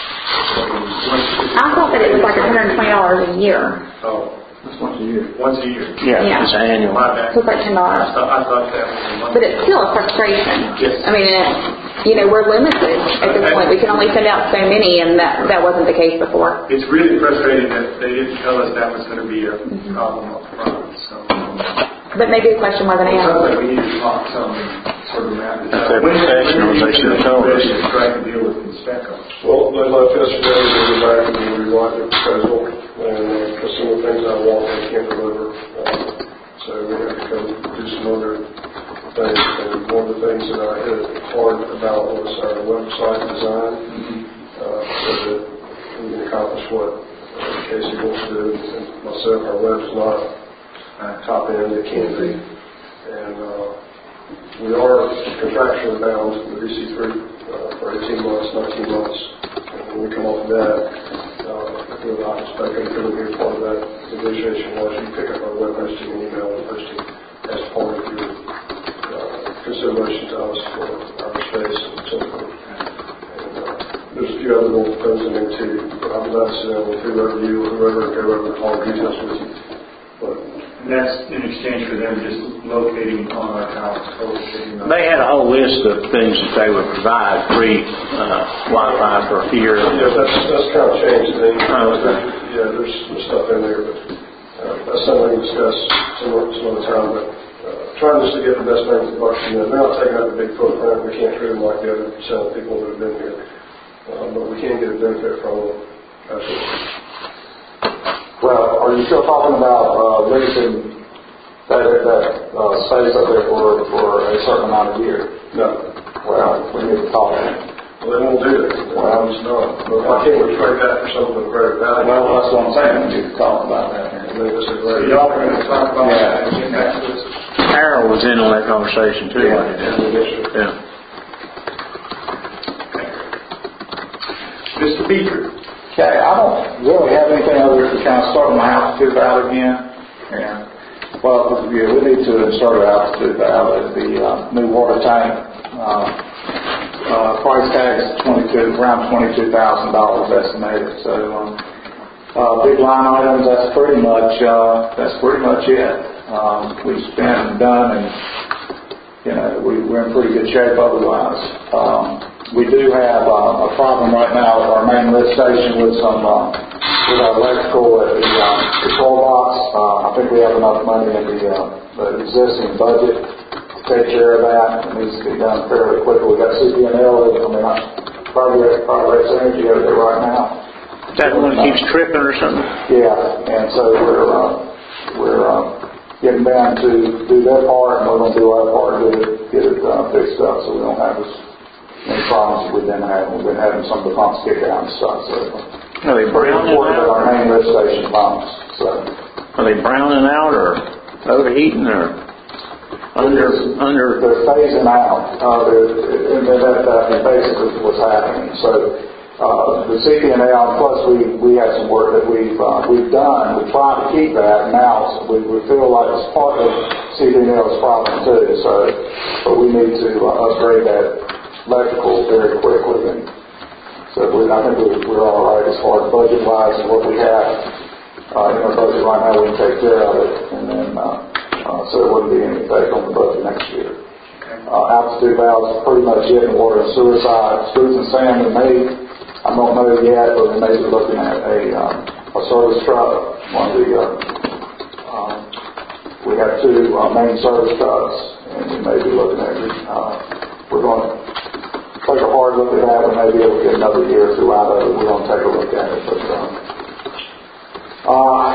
I thought that it was like one hundred twenty dollars a year. Oh, That's once a year. once a year. Yeah, Yeah. it's annual. My bad. So it's like ten I dollars. thought, I thought that was a month. But it's still a frustration. Yes. I mean, it, you know, we're limited at this point. We can only send out so many, and that that wasn't the case before. It's really frustrating that they didn't tell us that was going to be a problem up front, so. But maybe the question wasn't It sounds asked. like we need to talk some sort of map. Their professionals, they should have told us. To try to deal with Inspecco. Well, they left yesterday, we were back and we rewrite their proposal, and because some of the things I want, they can't deliver. Um, so we have to come do some other things. And one of the things that I hit hard about was our website design, uh, so that we can accomplish what uh, Casey wants to do, and myself. Our web's not uh, top end, it can be. And uh, we are contractually bound to the B C three uh, for eighteen months, nineteen months. And when we come off of that, uh, we'll not expect them to come here. Part of that negotiation was you pick up our web hosting and email hosting as part of your uh, consideration to us for our space and so forth. And uh, there's a few other little things in there too, but I'm glad to sit down with whoever you or whoever and go over all the details with you. But And that's in exchange for them just locating on our towers, locating on. They had a whole list of things that they would provide, free uh, Wi-Fi for a year. yeah, that's that's kind of changed things. Oh, okay. Yeah, there's some stuff in there, but uh, that's something we can discuss some other, some other time. But uh, trying just to get the best bang for the buck from them. They're not taking up a big footprint. We can't treat them like the other seven people that have been here, uh, but we can get a benefit from them. Absolutely. Well, are you still talking about uh, leasing that, that uh, space up there for, for a certain amount of years? No. Well, we need to talk. Well, they won't do that. Well, it's not. But why can't we trade that for something of greater value? Well, that's what I'm saying. We need to talk about that. I think that's a So great. y'all are going to talk about Yeah. that and get back to us. Harold was in on that conversation too. Yeah. wasn't he? Yeah. Mister Beaker. Okay, I don't really have anything other than kind of starting my altitude valve again. And, well, yeah, we need to insert an altitude valve. The uh, new water tank uh, uh, price tag is twenty-two, around twenty-two thousand dollars estimated. So, um, uh, big line items. That's pretty much uh, that's pretty much it. Um, we've been done, and you know we, we're in pretty good shape otherwise. Um, We do have uh, a problem right now at our main lift station with some uh, with our electrical at the uh, control box. Uh, I think we have enough money in the, uh, the existing budget to take care of that. It needs to be done fairly quickly. We've got C P N L, I mean, Progress, Progress Energy over there right now. Is that the one that keeps tripping or something? Yeah, and so we're uh, we're uh, getting them to do their part, and we're going to do our part to get it, get it uh, fixed up so we don't have this. Any problems we've been having. We've been having some of the pumps kick out and stuff. So Are they browning important out? our main lift station pumps. So Are they browning out or overheating or under under? they're phasing out. Uh, they're, and that, that basically what's happening. So uh, the C P N L, plus we we have some work that we've uh, we've done. We try to keep that. Now we, we feel like it's part of C P N L's problem too. So but we need to uh, upgrade that electrical very quickly, and so we, I think we're, we're all right as far as budget-wise and what we have uh, in our budget right now. We can take care of it, and then uh, uh, so there wouldn't be any effect on the budget next year. Uh, altitude valves pretty much it in water and sewer side. Streets and sand, we may, I don't know yet, but we may be looking at a um, a service truck. One of the uh, um, we have two uh, main service trucks, and we may be looking at uh, we're going to take a hard look at that. We may be able to get another year or two out of it. We're going to take a look at it. But um, uh,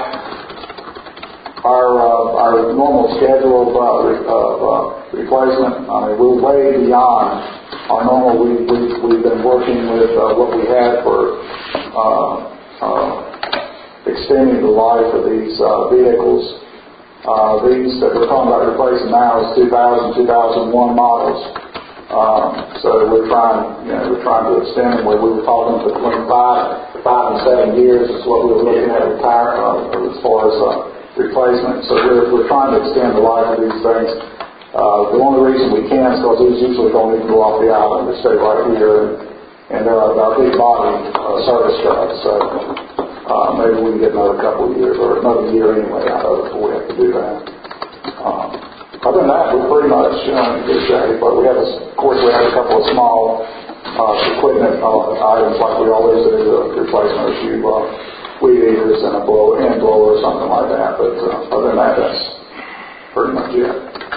our uh, our normal schedule of, uh, of uh, replacement, I mean, we're way beyond our normal. We, we, we've been working with uh, what we had for uh, uh, extending the life of these uh, vehicles. Uh, these that we're talking about replacing now is two thousand, two thousand one models. Um, so we're trying, you know, we're trying to extend them where we were talking between five, five and seven years is what we were looking at retire uh, as far as uh, replacement. So we're we're trying to extend the life of these things. Uh, the only reason we can is because these usually don't even go off the island; they stay right here, and, and they're our, our big body uh, service trucks. So uh, maybe we can get another couple of years or another year anyway out of it before we have to do that. Um, Other than that, we're pretty much uh, in good shape. But we have, a, of course, we have a couple of small uh, equipment uh, items like we always do, uh, replacement of a few uh, weed eaters and a blower, end blower or something like that. But uh, other than that, that's pretty much it.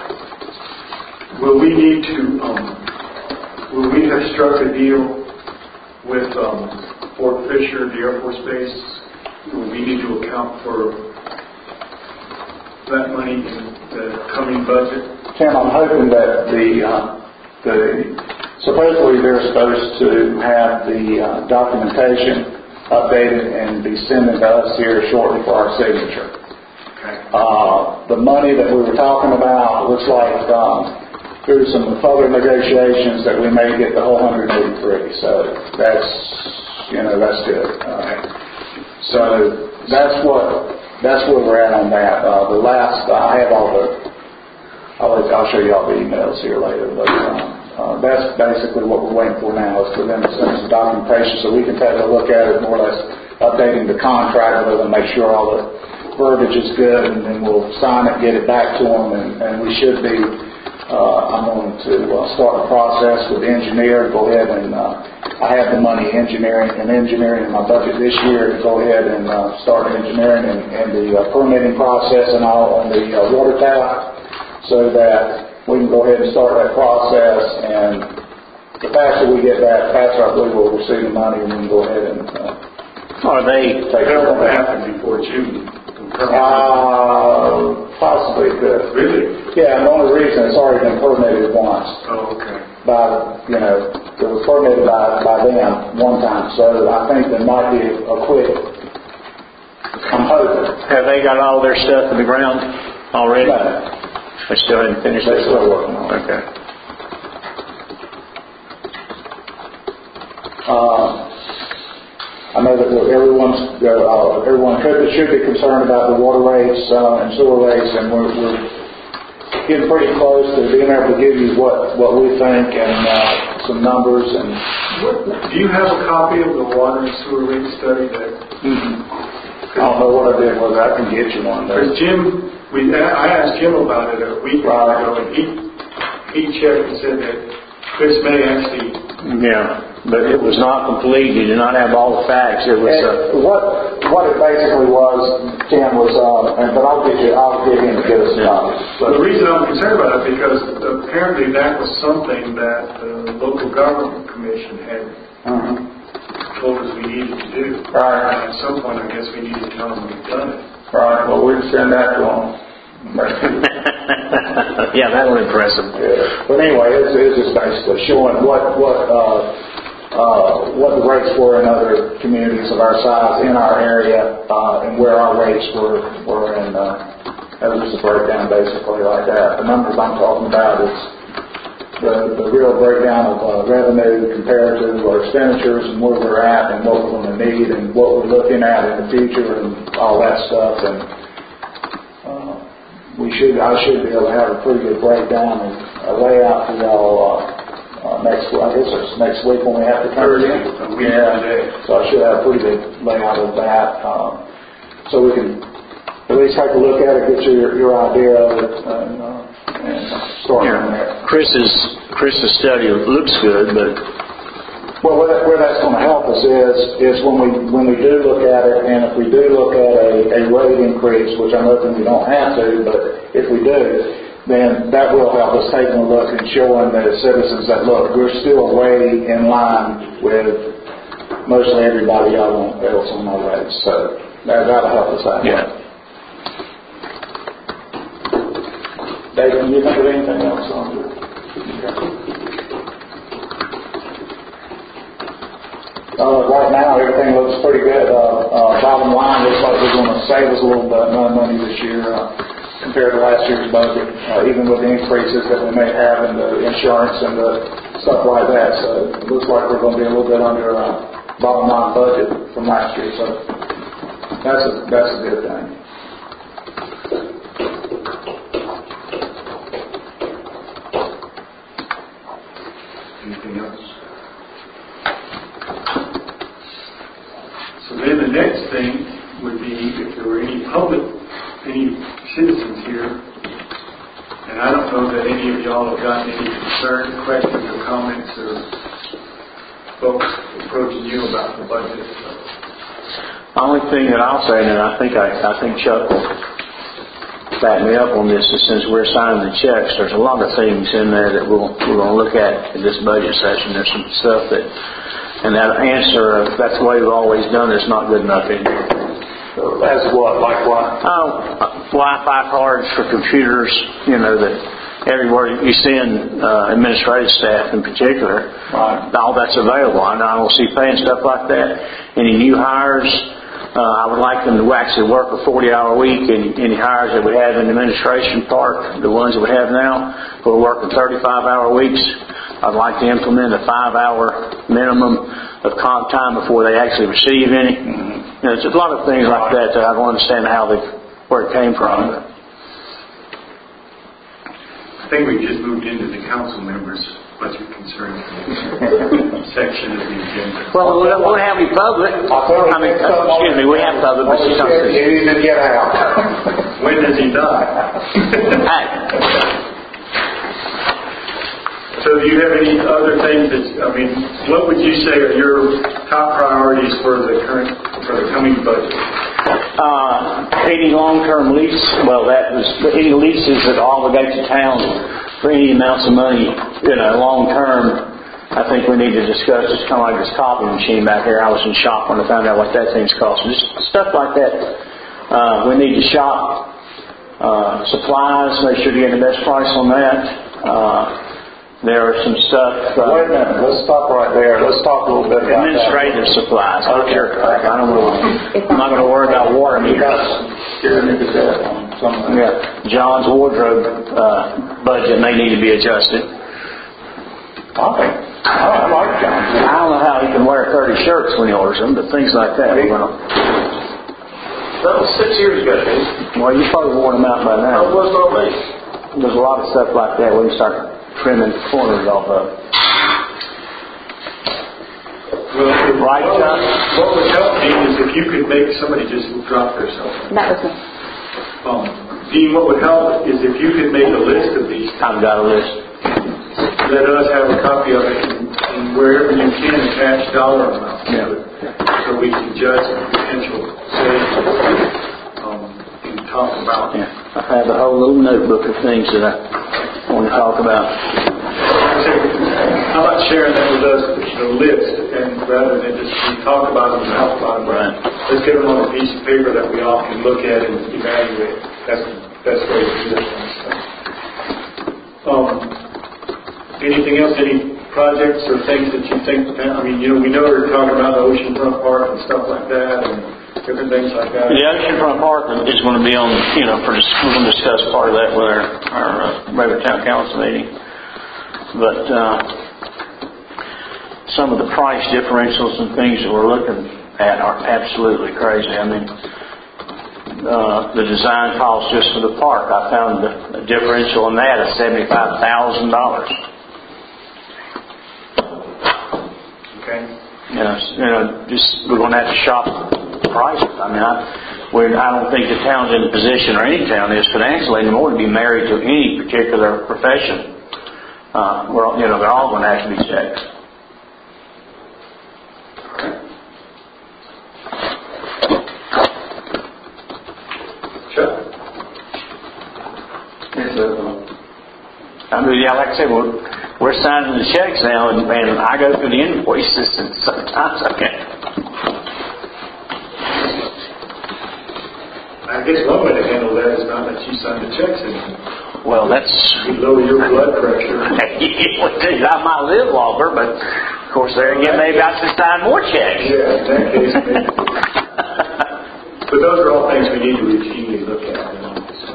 Will we need to, um, will we have struck a deal with um, Fort Fisher, the Air Force Base? Will we need to account for that money in the coming budget? Tim, I'm hoping that the, uh, the supposedly they're supposed to have the uh, documentation updated and be sent to us here shortly for our signature. Okay. Uh, the money that we were talking about looks like um, through some further negotiations that we may get the whole one hundred eighty-three. So that's, you know, that's good. Uh, so that's what. That's where we're at on that. Uh, the last, uh, I have all the, I'll, I'll show you all the emails here later, but uh, uh, that's basically what we're waiting for now is for them to send us some documentation so we can take a look at it, more or less updating the contract with them, make sure all the verbiage is good, and then we'll sign it, get it back to them, and, and we should be, uh, I'm going to uh, start the process with the engineer, go ahead and uh, I have the money engineering and engineering in my budget this year to go ahead and uh, start engineering and, and the uh, permitting process and all on the uh, water tap so that we can go ahead and start that process, and the faster we get that, the faster I believe we'll receive the money and we can go ahead and uh, Are they? take care of that. Happen before June. Uh, possibly could. Really? Yeah, and the only reason it's already been permitted once. Oh, okay. By, you know, it was permitted by, by them one time, so I think there might be a quick, I'm hoping. Have they got all their stuff in the ground already? No. They still haven't finished They're it? still working on it. Okay. Uh, I know that everyone's, uh, everyone could, should be concerned about the water rates, uh, and sewer rates, and we're, we're getting pretty close to being able to give you what, what we think and, uh, some numbers and. What, do you have a copy of the water and sewer rate study that? Mm-hmm. I don't know what I did with it. I can get you one. Because Jim, we, I asked Jim about it a week Right. ago, and he, he checked and said that Chris May actually. Yeah, but it was not complete. You did not have all the facts. It was, uh, And what, what it basically was, Tim, was, uh, and, but I'll get you, I'll get him to get us copies. The reason I'm concerned about it because apparently that was something that the local government commission had Mm-hmm. told us we needed to do. Right. And at some point, I guess we need to tell them we've done it. Right, well, we can send that to them. yeah, that would impress them. Yeah. But anyway, it's, it's just basically showing what, what, uh, uh, what the rates were in other communities of our size in our area, uh, and where our rates were, were in, uh, that was just a breakdown basically like that. The numbers I'm talking about is the, the real breakdown of uh, revenue compared to our expenditures and where we're at and what we're going to need and what we're looking at in the future and all that stuff. And uh, we should, I should be able to have a pretty good breakdown and a layout for y'all uh, uh, next. I guess it's next week when we have to come in. A week Yeah. today. So I should have a pretty good layout of that, um, so we can at least take a look at it, get your your idea of it, and, uh, and start from there. Chris's Chris's study looks good, but Well, where, that, where that's going to help us is is when we when we do look at it, and if we do look at a, a rate increase, which I'm hoping we don't have to, but if we do, then that will help us taking a look and showing the citizens that look, we're still way in line with mostly everybody else on our rates. So that that'll help us out. yeah. Dave, can you think of anything else on it? Uh, right now, everything looks pretty good. Uh, uh, bottom line looks like we're going to save us a little bit of money this year uh, compared to last year's budget, uh, even with the increases that we may have in the insurance and the stuff like that. So it looks like we're going to be a little bit under uh, bottom line budget from last year. So that's a that's a good thing. Anything else? So then the next thing would be if there were any public, any citizens here, and I don't know that any of y'all have gotten any concern, questions, or comments, or folks approaching you about the budget. The only thing that I'll say, and I think I, I think Chuck will back me up on this, is since we're signing the checks, there's a lot of things in there that we'll, we're going to look at in this budget session. There's some stuff that, and that answer of that's the way we've always done it's not good enough anymore. As what? Like what? Oh, Wi-Fi cards for computers, you know, that everywhere you send uh, administrative staff in particular, Right. all that's available. I know I don't see paying stuff like that. Any new hires, uh, I would like them to actually work a forty-hour week, and any hires that we have in the administration part, the ones that we have now, who are working thirty-five hour weeks, I'd like to implement a five-hour minimum of comp time before they actually receive any. Mm-hmm. You know, there's a lot of things like that that I don't understand how they, where it came from. I think we just moved into the council members' budget concerns section of the agenda. Well, we don't want to have any public. I mean, uh, excuse me, we have public, but she's not You need to get out. When does he die? Hey. So do you have any other things that, I mean, what would you say are your top priorities for the current, for the coming budget? Uh, any long-term lease, well, that was, any leases that obligate the town for any amounts of money, you know, long-term, I think we need to discuss. It's kind of like this copy machine back here. I was in shock when I found out what that thing's costing. Just stuff like that. Uh, we need to shop uh, supplies, make sure you're getting the best price on that. Uh, There are some stuff. Uh, Wait a minute. Let's stop right there. Let's talk a little bit about administrative that. supplies. I'm sure. I don't know. I'm not going to worry about water meters. Yeah. John's wardrobe uh, budget may need to be adjusted. I think, I like John. I don't know how he can wear thirty shirts when he orders them, but things like that, we're gonna, That was six years ago, Dave. well, you probably worn them out by That now. was not me. There's a lot of stuff like that, we can start trimming corners off of. Well, if- Right, John? What would help, Dean, is if you could make somebody just drop their cell phone. That was me. Um, Dean, what would help is if you could make a list of these, I've got a list. let us have a copy of it, and and wherever you can attach dollar amounts to it, so we can judge the potential savings, um, and talk about. Yeah, I have a whole little notebook of things that I want to talk about. How about sharing that with us, the list, and rather than just we talk about them and talk about them, Right. let's get them on a piece of paper that we all can look at and evaluate. That's the best way to do that kind of stuff. Um, anything else, any projects or things that you think, I mean, you know, we know we're talking about the oceanfront park and stuff like that, and different things like that. The oceanfront park is going to be on, you know, for, we're going to discuss part of that with our, our uh, regular town council meeting. But uh, some of the price differentials and things that we're looking at are absolutely crazy. I mean, uh, the design cost just for the park, I found the, the differential in that at seventy-five thousand dollars. Okay. You know, you know, just we're going to have to shop prices. I mean, I, we're, I don't think the town's in a position, or any town is financially anymore, to be married to any particular profession. Uh, we're, all- you know, they're all going to have to be checked. Chuck? It's, uh, I mean, yeah, like I said, we're, we're signing the checks now, and, and I go through the invoices, and sometimes I can't. I guess one way to handle that is not that you sign the checks anymore. Well, that's You lower your blood pressure. I might live longer, but of course, there again, maybe I should sign more checks. Yeah, in that case, maybe. But those are all things we need to routinely look at, you know, so.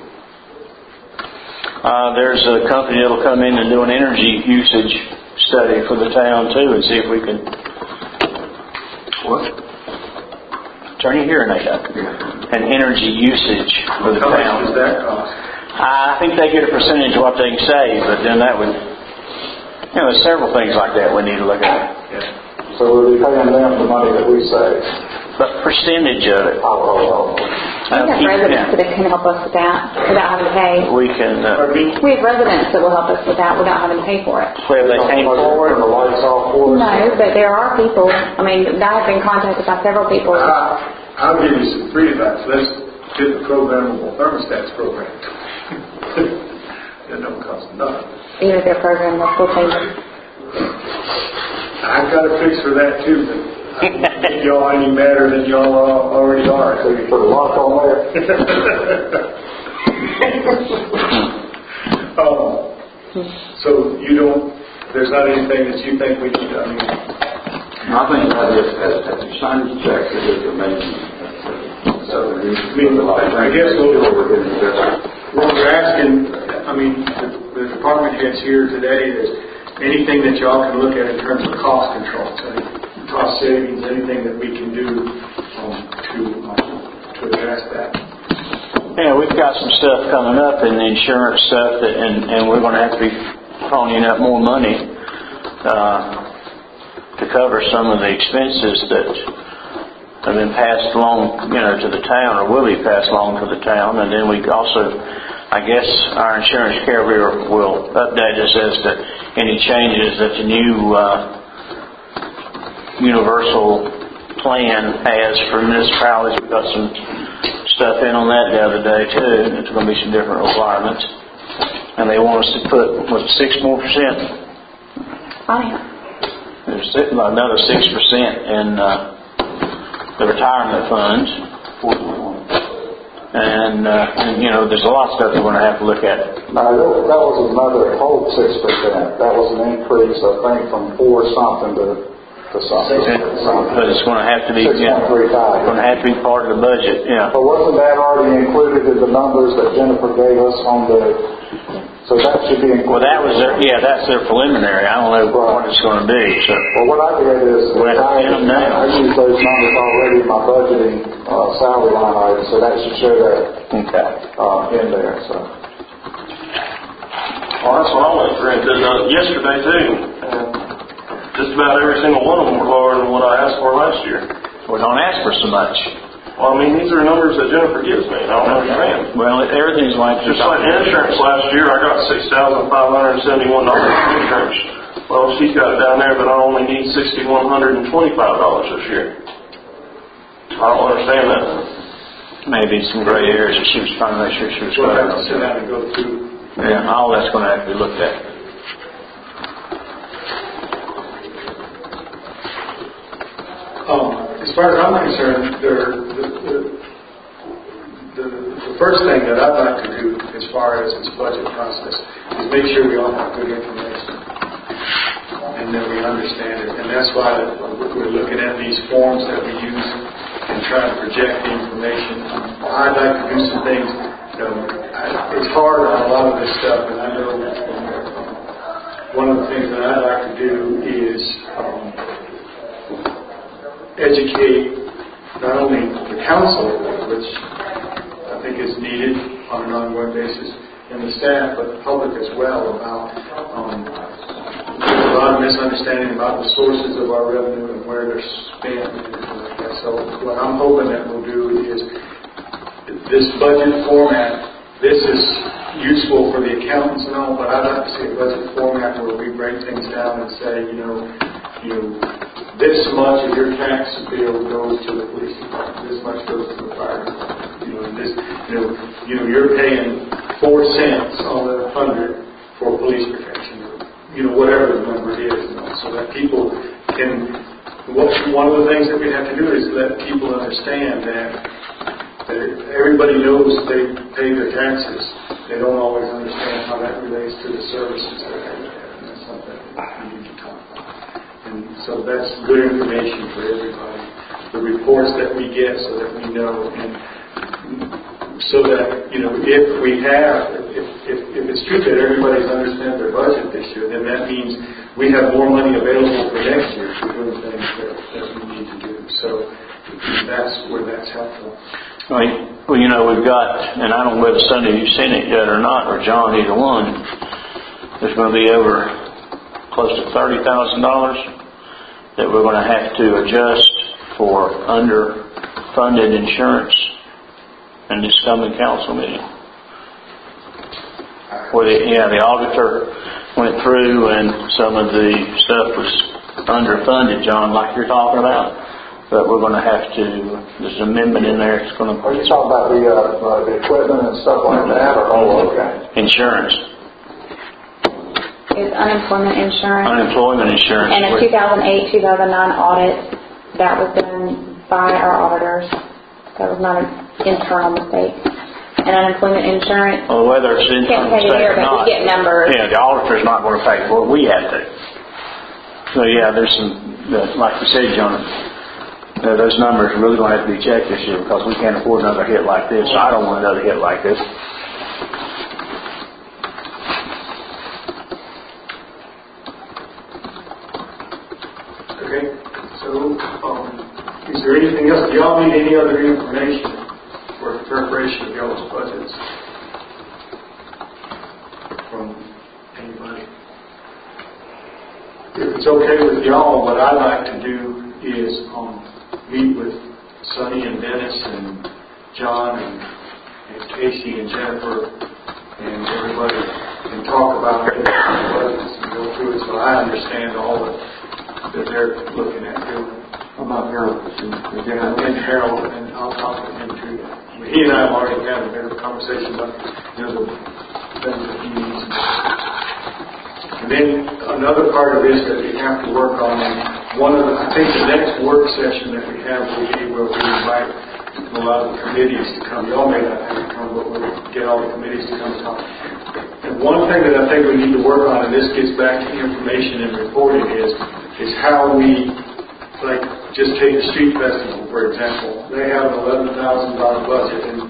Uh, there's a company that'll come in and do an energy usage study for the town too, and see if we can. What? Turn your hearing aid up. An energy usage for the How town. much does that cost? I think they get a percentage of what they can save, but then that would, you know, there's several things like that we need to look at. Yeah. So we'll be paying them the money that we save. But percentage of it. Oh, oh, oh. We have residents that can help us with that without having to pay. We can, uh, Pardon me? We have residents that will help us with that without having to pay for it. well, they came forward. Turn the lights off for us. No, but there are people, I mean, I've been contacted by several people. Uh, I'll give you some free advice. Let's get the programmable thermostats program. That don't cost nothing. Even if their program will still change it. I've got a fix for that too, but I don't think y'all any madder than y'all uh, already are. So you put a lock on there. um, so you don't, there's not anything that you think we need to, I mean, I think that is, as, as you sign these checks, it is amazing. so, I mean, I guess what what we're asking, I mean, the, the department heads here today is anything that y'all can look at in terms of cost control, so cost savings, anything that we can do um, to, um, to address that. Yeah, we've got some stuff coming up in the insurance stuff, that, and, and we're going to have to be ponying up more money uh, to cover some of the expenses that have been passed along, you know, to the town, or will be passed along to the town. And then we also, I guess, our insurance carrier will update us as to any changes that the new uh, universal plan has for municipalities. We've got some stuff in on that the other day too. There's going to be some different requirements, and they want us to put was it six more percent. Oh, yeah. There's another six percent in uh, the retirement funds, and, uh, and you know, there's a lot of stuff we're going to have to look at. No, that that was another whole six percent. That was an increase, I think, from four something to, to something. But it's going to have to be, Six you know, point three five. going to have to be part of the budget. Yeah. But wasn't that already included in the numbers that Jennifer gave us on the, so So that should be included. Well, that was their, yeah, that's their preliminary. I don't know what it's gonna be, so. Well, what I did is, Well, is I, pin them down. I used those numbers already in my budgeting, uh, salary line item, so that should show that, Okay. uh, in there, so. Well, that's what I went through and did uh, yesterday too. And just about every single one of them were lower than what I asked for last year. Well, don't ask for so much. Well, I mean, these are numbers that Jennifer gives me, and I don't understand. Well, everything's like. Just like insurance last year, I got six thousand five hundred seventy-one dollars in insurance. Well, she's got it down there, but I only need six thousand one hundred twenty-five dollars this year. I don't understand that. Maybe some gray areas that she was trying to make sure she was We'll have to covered. sit down and go through. Yeah, all that's gonna have to be looked at. Um, as far as I'm concerned, there, the, the, the, the first thing that I'd like to do as far as this budget process is make sure we all have good information and that we understand it. And that's why we're looking at these forms that we use and try to project the information. I'd like to do some things. You know, I, it's hard on a lot of this stuff, and I know um, one of the things that I'd like to do is um, educate not only the council, which I think is needed on an ongoing basis, and the staff, but the public as well, about um, there's a lot of misunderstanding about the sources of our revenue and where they're spent and everything like that. So what I'm hoping that we'll do is this budget format. This is useful for the accountants and all, but I'd like to see a budget format where we break things down and say, you know, you know, this much of your tax bill goes to the police department, this much goes to the fire department, you know, and this, you know, you know, you're paying four cents on the hundred for police protection, or, you know, whatever the number is, you know, so that people can. What, one of the things that we have to do is let people understand that, that everybody knows they pay their taxes. They don't always understand how that relates to the services that they have, and that's something we need to talk about. And so that's good information for everybody. The reports that we get, so that we know, and so that, you know, if we have, if, if, if it's true that everybody's understand their budget this year, then that means we have more money available for next year for doing things that, that we need to do. So that's where that's helpful. Well, you know, we've got, and I don't know whether Sunday you've seen it yet or not, or John, either one, there's going to be over close to thirty thousand dollars that we're going to have to adjust for underfunded insurance in this coming council meeting. Where the, yeah, the auditor went through and some of the stuff was underfunded, John, like you're talking about. But we're going to have to, there's an amendment in there, it's going to... Are you talking about the, uh, uh, the equipment and stuff like that, or, oh, okay. Insurance. It's unemployment insurance. Unemployment insurance. And a two thousand eight, two thousand nine audit that was done by our auditors. That was not an internal mistake. And unemployment insurance. Well, whether it's internal Can't pay mistake here, or but not. we get numbers. Yeah, the auditor's not going to pay for it. We have to. So yeah, there's some, uh, like you said, John, uh, those numbers are really going to have to be checked this year because we can't afford another hit like this. I don't want another hit like this. Okay, so um, is there anything else? Do y'all need any other information for the preparation of y'all's budgets from anybody? If it's okay with y'all, what I'd like to do is um, meet with Sonny and Dennis and John and, and Casey and Jennifer and everybody and talk about the budgets and go through it so I understand all the that they're looking at doing. How about Harold? And Harold, and I'll talk to him too. He and I have already had a bit of a conversation about, you know, the things that he needs. And then another part of this that we have to work on, and one of the, I think the next work session that we have will be where we invite a lot of the committees to come. Y'all may not have to come, but we'll get all the committees to come talk. And one thing that I think we need to work on, and this gets back to information and reporting, is is how we, like, just take the street festival, for example. They have an eleven thousand dollars budget, and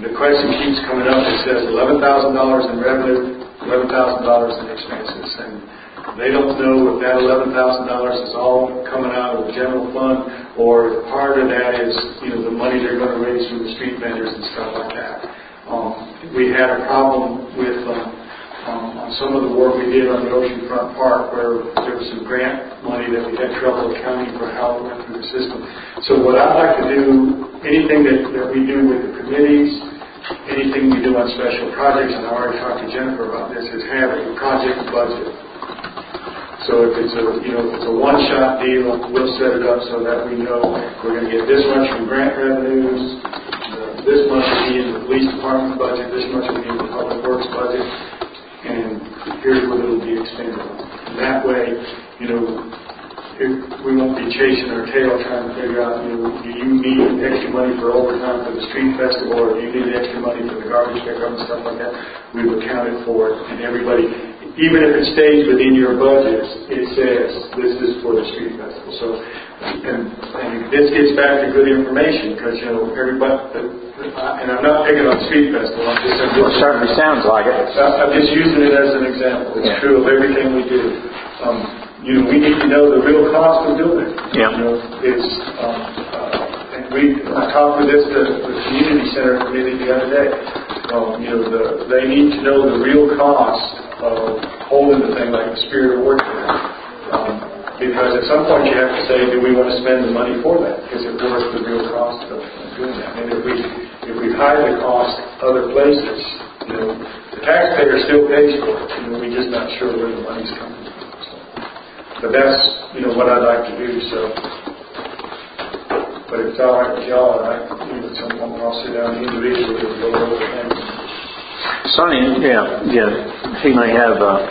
And the question keeps coming up, it says eleven thousand dollars in revenue, eleven thousand dollars in expenses. And they don't know if that eleven thousand dollars is all coming out of the general fund, or if part of that is, you know, the money they're going to raise from the street vendors and stuff like that. Um, we had a problem with um, um, on some of the work we did on the Oceanfront Park, where there was some grant money that we had trouble accounting for how it went through the system. So what I'd like to do, anything that, that we do with the committees, anything we do on special projects, and I already talked to Jennifer about this, is have a project budget. So if it's a, you know, if it's a one-shot deal, we'll set it up so that we know we're going to get this much from grant revenues, uh, this much will be in the police department budget, this much will be in the public works budget, and here's what it'll be expended on. And that way, you know, if we won't be chasing our tail trying to figure out, you know, do you need extra money for overtime for the street festival, or do you need extra money for the garbage pickup and stuff like that? We've accounted for it, and everybody, even if it stays within your budget, it says this is for the street festival. So, and, and this gets back to good information, because, you know, everybody, the, and I'm not picking on the street festival, I'm just saying, It certainly sounds like it. I'm just using it as an example. It's Yeah. true of everything we do. Um, you know, we need to know the real cost of doing it. Yeah. You know, it's, um, uh, and we, I talked with this, the, the community center committee the other day. Um, you know, the, they need to know the real cost of holding the thing like the Spirit of Warfare. Um, because at some point you have to say, do we want to spend the money for that? Is it worth the real cost of doing that? And if we, if we hide the cost other places, you know, the taxpayer still pays for it. You know, we're just not sure where the money's coming from. So. But that's, you know, what I'd like to do. So, but if it's all right with y'all, I, you know, at some point I'll sit down individually and go over things. Sonny, yeah, yeah, he may have uh,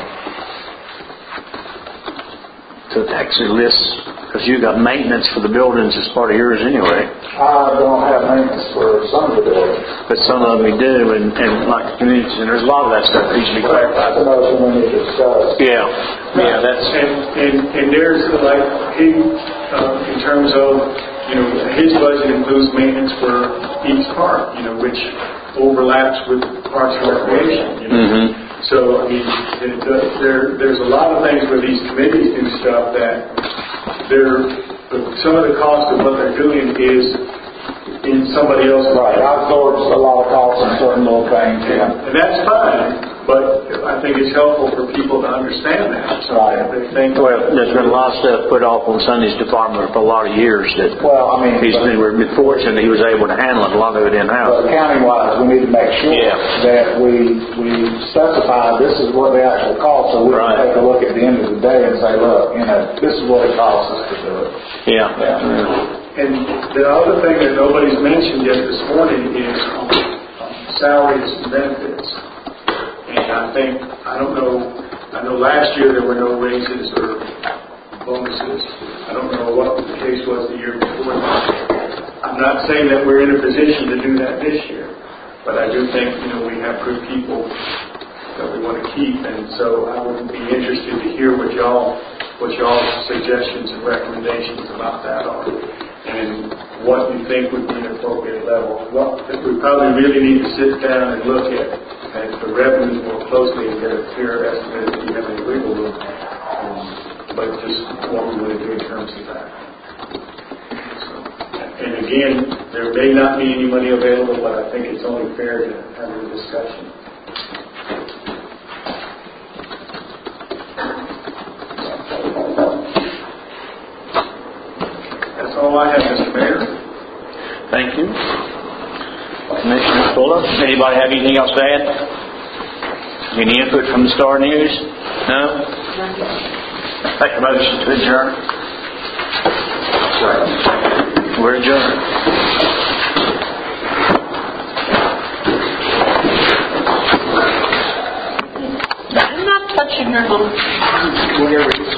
to actually list, because you got maintenance for the buildings as part of yours anyway. I don't have maintenance for some of the buildings. But some of them we do, and, and like the community center, there's a lot of that stuff that needs to be clarified. That's another thing we need to discuss. Yeah, yeah, that's, And, and, and there's like, he, uh, in terms of, you know, his budget includes maintenance for each park, you know, which overlaps with Parks and Recreation, you know. mm-hmm. So, I mean, it, there, there's a lot of things where these committees do stuff that they're, some of the cost of what they're doing is in somebody else's. Right, I absorb a lot of costs on certain little things, yeah. And that's fine, but I think it's helpful for people to understand that. So Right. they think, Well, there's been a lot of stuff put off on Sonny's department for a lot of years that Well, I mean, he's but- been, we're fortunate he was able to handle it, a lot of it but in-house. county-wise, we need to make sure Yeah. that we, we specify this is what the actual cost, so we Right. can take a look at the end of the day and say, look, you know, this is what it costs us to do it. Yeah. Yeah. and the other thing that nobody's mentioned yet this morning is um, um, salaries and benefits. And I think, I don't know, I know last year there were no raises or bonuses. I don't know what the case was the year before that. I'm not saying that we're in a position to do that this year, but I do think, you know, we have good people that we want to keep, and so I would be interested to hear what y'all, what y'all's suggestions and recommendations about that are, and what you think would be an appropriate level. Well, we probably really need to sit down and look at, at the revenues more closely and get a clear estimate if you have any wiggle room, um, but just what we want to do in terms of that. So, and again, there may not be any money available, but I think it's only fair to have a discussion. That's all I have, Mister Mayor. Thank you. Commissioner Fuller, anybody have anything else to add? Any input from the Star News? No? Take a motion to adjourn. We're adjourned. I'm not touching your little... Whatever.